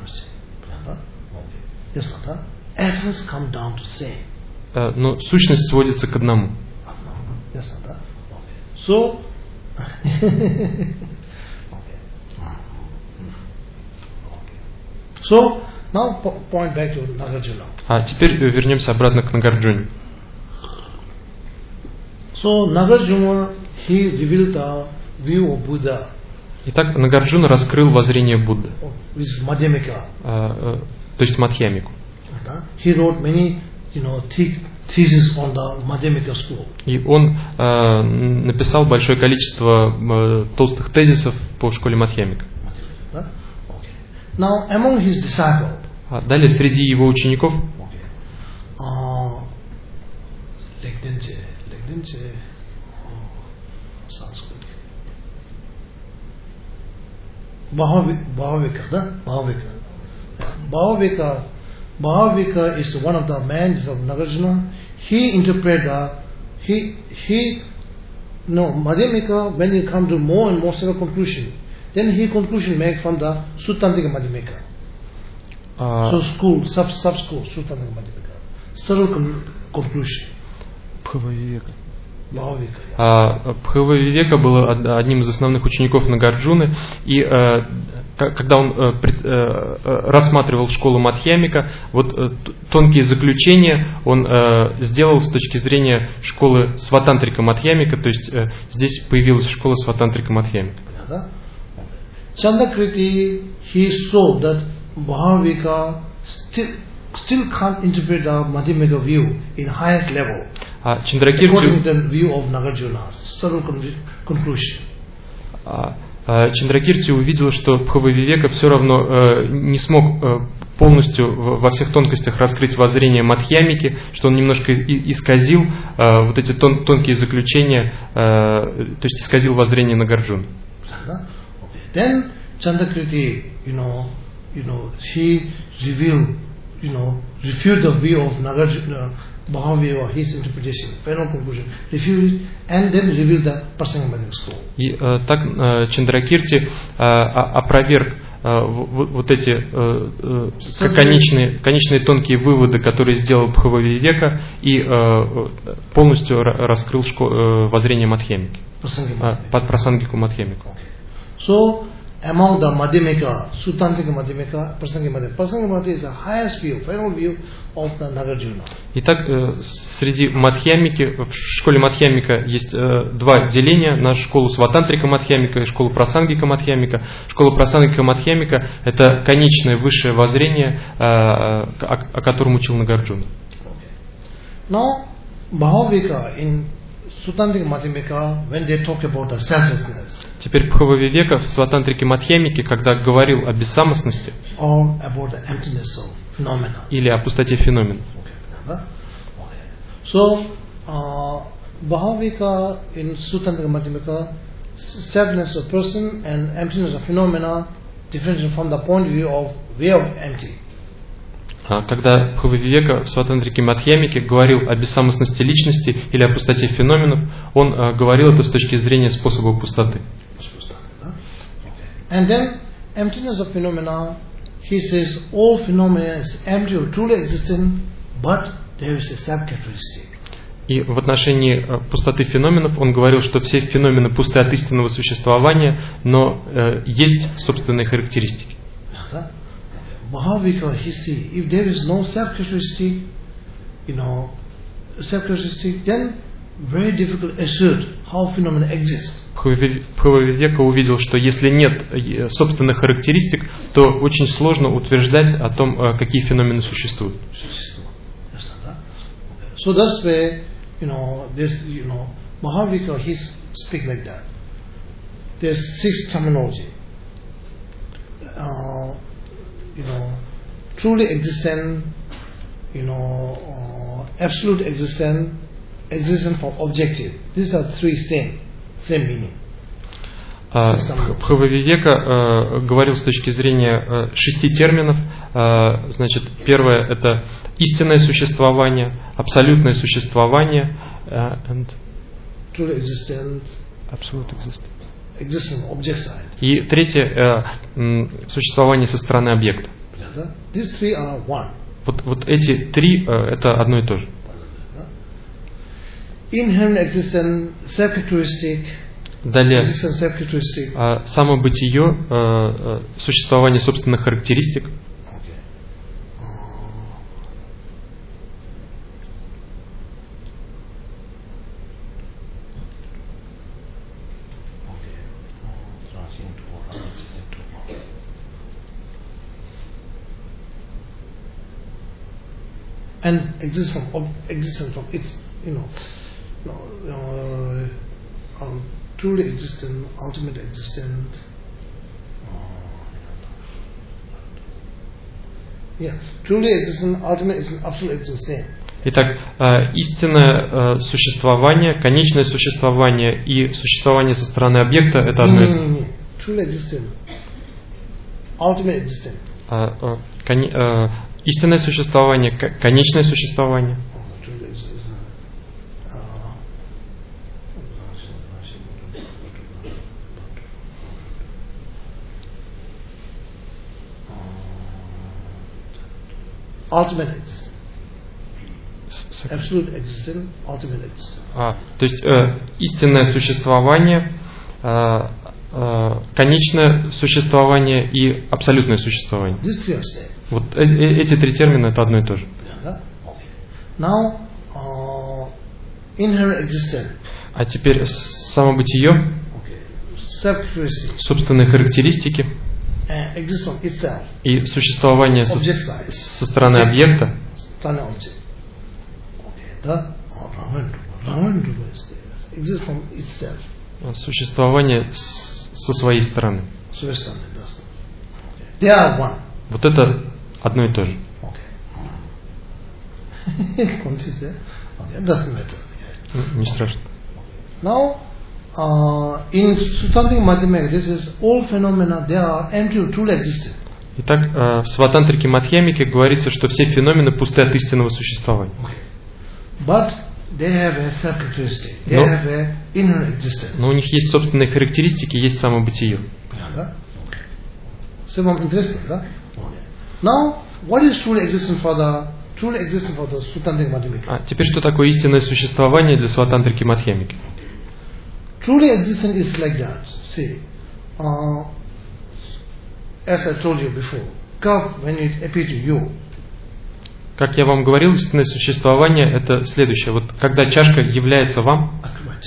Essence come down to same. Но сущность сводится к одному. So, so now point back to Nagarjuna. А теперь вернемся обратно к Нагарджуне. So Nagarjuna, he revealed the view of Buddha. Итак, Нагарджуна раскрыл воззрение Будды, Which is Madhyamika. а, то есть Мадхьямику. He wrote many, you know, theses on the Madhyamika school. И он а, написал большое количество а, толстых тезисов по школе Мадхьямика. Okay. Now, among his disciples, А далее, среди его учеников, uh, Legdenche, Legdenche, Sanskrit, Bhavavika, да? Bhavavika. Bhavavika, Bhavavika is one of the mans of Nagarjuna. He interpreted the, he, he, no, Madhyamika, when he come to more and more several conclusion, then he conclusion make from the Suttantika Madhyamika. а, So school, sub sub school, Suttantika Madhyamika. Subtle con- conclusion. Бхававивека. Bhavavika. Yeah. А, Бхававивека был од- одним из основных учеников Нагарджуны, и э, к- когда он э, пред- э, э, рассматривал школу Мадхьямика, вот э, т- тонкие заключения он э, сделал с точки зрения школы Сватантрика Мадхьямика, то есть э, здесь появилась школа Сватантрика Мадхьямика. Yeah. Chandakriti, he saw that Bhavavika still still can't interpret the Madhyamika view in highest level. А According Чандракирти, to the view of Nagarjuna, subtle con- conclusion. а, а, Чандракирти увидел, что Бхававивека все равно э, не смог э, полностью в- во всех тонкостях раскрыть воззрение Мадхьямики, что он немножко и- исказил э, вот эти тон- тонкие заключения, э, то есть исказил воззрение Нагарджуны. Okay. Then Chandakriti, you know, you know, he revealed, you know, refute the view of Nagarjuna, Bhavavika, his interpretation, final conclusion, refute it, and then reveal the Prasanga Madhyamika school. И э, так э, Чандракирти э, о- опроверг э, в- в- вот эти э, э, к- конечные, конечные тонкие выводы, которые сделал Бхававивека, и э, полностью ра- раскрыл шко- э, воззрение Мадхьямики, Prasanga э, Madhyamika. под прасангику Мадхьямику. So, among the Madhyamika, Suttantika Madhyamika, Prasanga Madhyamika, Prasanga Madhyamika is the highest view, final view of the Nagarjuna. Итак, э, среди Мадхьямики, в школе Мадхьямика есть э, два деления на школу Сватантрика Мадхьямика и школу Прасангика Мадхьямика. Школа Прасангика Мадхьямика – это конечное высшее воззрение, э, о, о котором учил Нагарджуна. Now, Bhavavika in Suttantika Madhyamika, when they talk about the selflessness Теперь Бхававивека в Сватантрике Мадхьямике, когда говорил о бессамостности or about the emptiness of phenomena. или о пустоте феномена. Okay. Okay. So, uh, Bhavavika in Suttantika Madhyamika selfness of person and emptiness of phenomena differentiated from the point of view of way of empty. Когда Бхававивека в Сватантрике Мадхьямике говорил о бессамостности личности или о пустоте феноменов, он uh, говорил это с точки зрения способа пустоты. And then emptiness of phenomena, he says all phenomena is empty or truly existent, but there is a self-characteristic. И в отношении пустоты феноменов он говорил, что все феномены пусты от истинного существования, но э, есть собственные характеристики. Bhavavika, he see, if there is no self-characteristic, you know, self-characteristic, then very difficult to assert how phenomena exist. Бхававивека увидел, что если нет собственных характеристик, то очень сложно утверждать о том, какие феномены существуют. So that's where, you know, this, you know, Bhavavika, he speak like that. There's six terminology. Uh, you know, truly existent, you know, uh, absolute existent, existent from objective. These are three same, same meaning. Бхававивека э, говорил с точки зрения э, шести терминов. Э, значит, первое это истинное существование, абсолютное существование, э, and truly existent, absolute existence. Existent object side. И третье э, м, существование со стороны объекта. These three are one. Вот, вот эти три э, это одно и то же. Inherent existence, self-characteristic. Далее, э, самобытие, э, э, существование собственных характеристик. And exists from existence from its, you know, uh, um, truly existent, ultimate existent. Uh, yeah, truly existent, ultimate existent, absolute existent. Итак, э, истинное э, существование, конечное существование и существование со стороны объекта это одно и то же. Truly existent, ultimate existent. Э, э, кон, э, истинное существование, конечное существование. Ultimate existence. Absolute existence, ultimate existence. А, то есть э, истинное существование, э, э, конечное существование и абсолютное существование. Вот э, э, эти три термина это одно и то же. Now, uh, inherent existence. А теперь самобытие, okay. собственные характеристики и существование со, со стороны объекта. Существование с, со своей стороны. Вот это одно и то же. Не страшно. Now, uh, in Sutantrika Madhyamika, this is all phenomena, they are empty or truly existent. Итак, в Сватантрике Мадхьямике говорится, что все феномены пусты от истинного существования. But they have a self-characteristic. They но, have a inherent existence. Но у них есть собственные характеристики, есть самобытие. So, interesting, да? Now, what is truly existent for the truly existent for the Sutantrika Madhyamika? А теперь что такое истинное существование для Сватантрики Мадхьямики? Truly existent is like that. See, uh, as I told you before, cup when it appears to you. Как я вам говорил, истинное существование это следующее. Вот когда чашка является вам,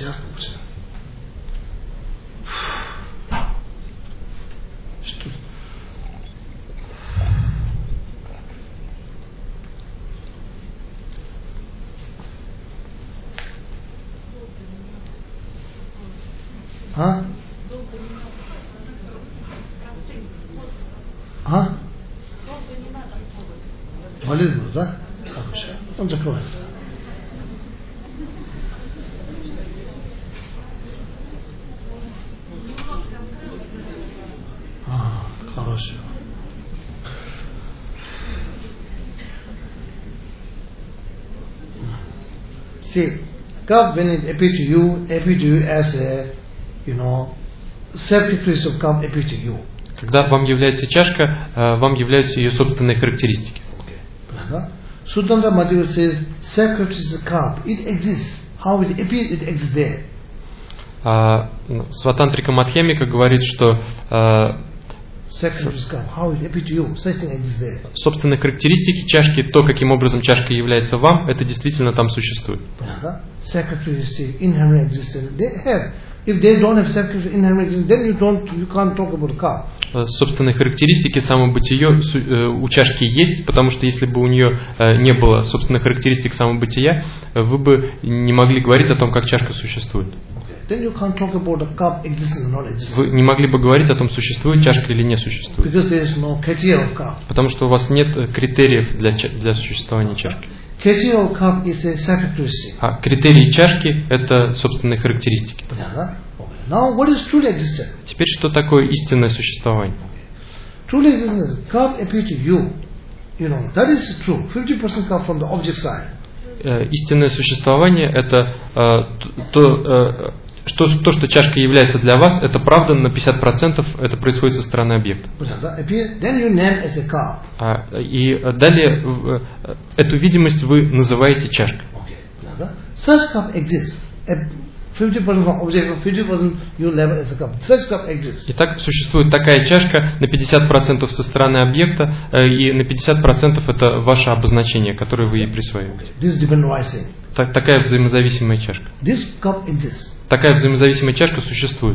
А? А? Болит был, да? Хорошо. Он закроет. See, cup when it appear to you, appear to you as a, you know, self-reflex of cup appear to you. Когда вам является чашка, вам являются ее собственные характеристики. Okay. Suttanta Madhava says, self-reflex of cup, it exists. How it appears, it exists there. А, Сватантрика Мадхьямика говорит, что а, собственные характеристики чашки, то, каким образом чашка является вам, это действительно там существует. Собственные характеристики, самобытие у чашки есть, потому что если бы у нее не было собственных характеристик самобытия, вы бы не могли говорить о том, как чашка существует. Then you can't talk about the cup existing or not existing. Вы не могли бы говорить о том, существует чашка или не существует. Because there is no criteria of cup. Потому что у вас нет критериев для, для существования чашки. Criteria of cup is a characteristic. А критерии чашки – это собственные характеристики. Now, what is truly existent? Теперь, что такое истинное существование? Truly existent, cup appear to you. You know, that is true. fifty percent cup from the object side. Истинное существование – это э, то, э, что, то, что чашка является для вас, это правда на пятьдесят процентов, это происходит со стороны объекта. А, и далее эту видимость вы называете чашкой. Итак, существует такая чашка на пятьдесят процентов со стороны объекта, и на пятьдесят процентов это ваше обозначение, которое вы ей присваиваете. Так, такая взаимозависимая чашка. Такая взаимозависимая чашка существует.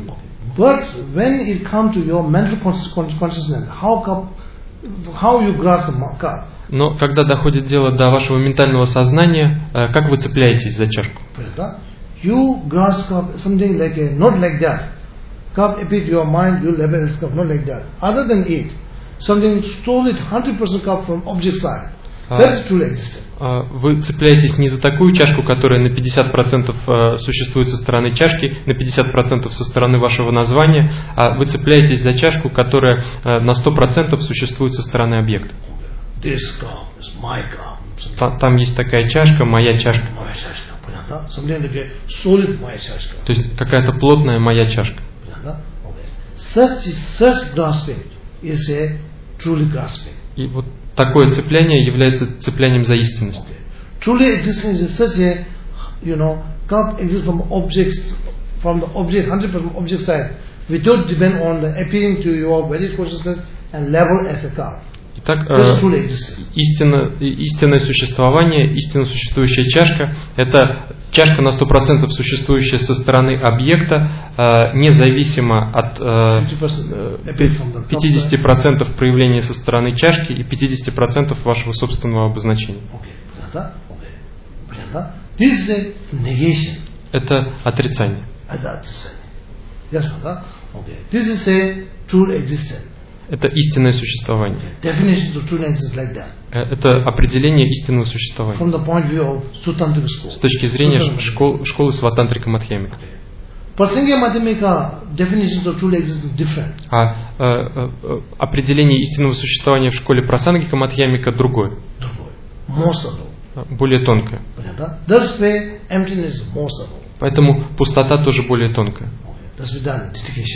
Но когда доходит дело до вашего ментального сознания, как вы цепляетесь за чашку? You grasp cup something like a, not like that. Cup appear to your mind, you level its cup, not like that. Other than it, something stole it one hundred percent cup from object side. That is truly existent. Вы цепляетесь не за такую чашку, которая на пятьдесят процентов существует со стороны чашки, на пятьдесят процентов со стороны вашего названия, а вы цепляетесь за чашку, которая на сто процентов существует со стороны объекта. This cup is my cup. Там есть такая чашка, моя чашка. То есть какая-то плотная моя чашка. И вот такое цепляние является цеплянием за истинность. Итак, истинно, истинное существование, истинно существующая чашка – это чашка на сто процентов существующая со стороны объекта, независимо от пятидесяти процентов проявления со стороны чашки и пятидесяти процентов вашего собственного обозначения. Это отрицание. Это истинное существование. Это определение истинного существования. С точки зрения школ, школы Сватантрика Мадхьямика. А э, э, определение истинного существования в школе Прасангика Мадхьямика другое. Более тонкое. Поэтому пустота тоже более тонкая.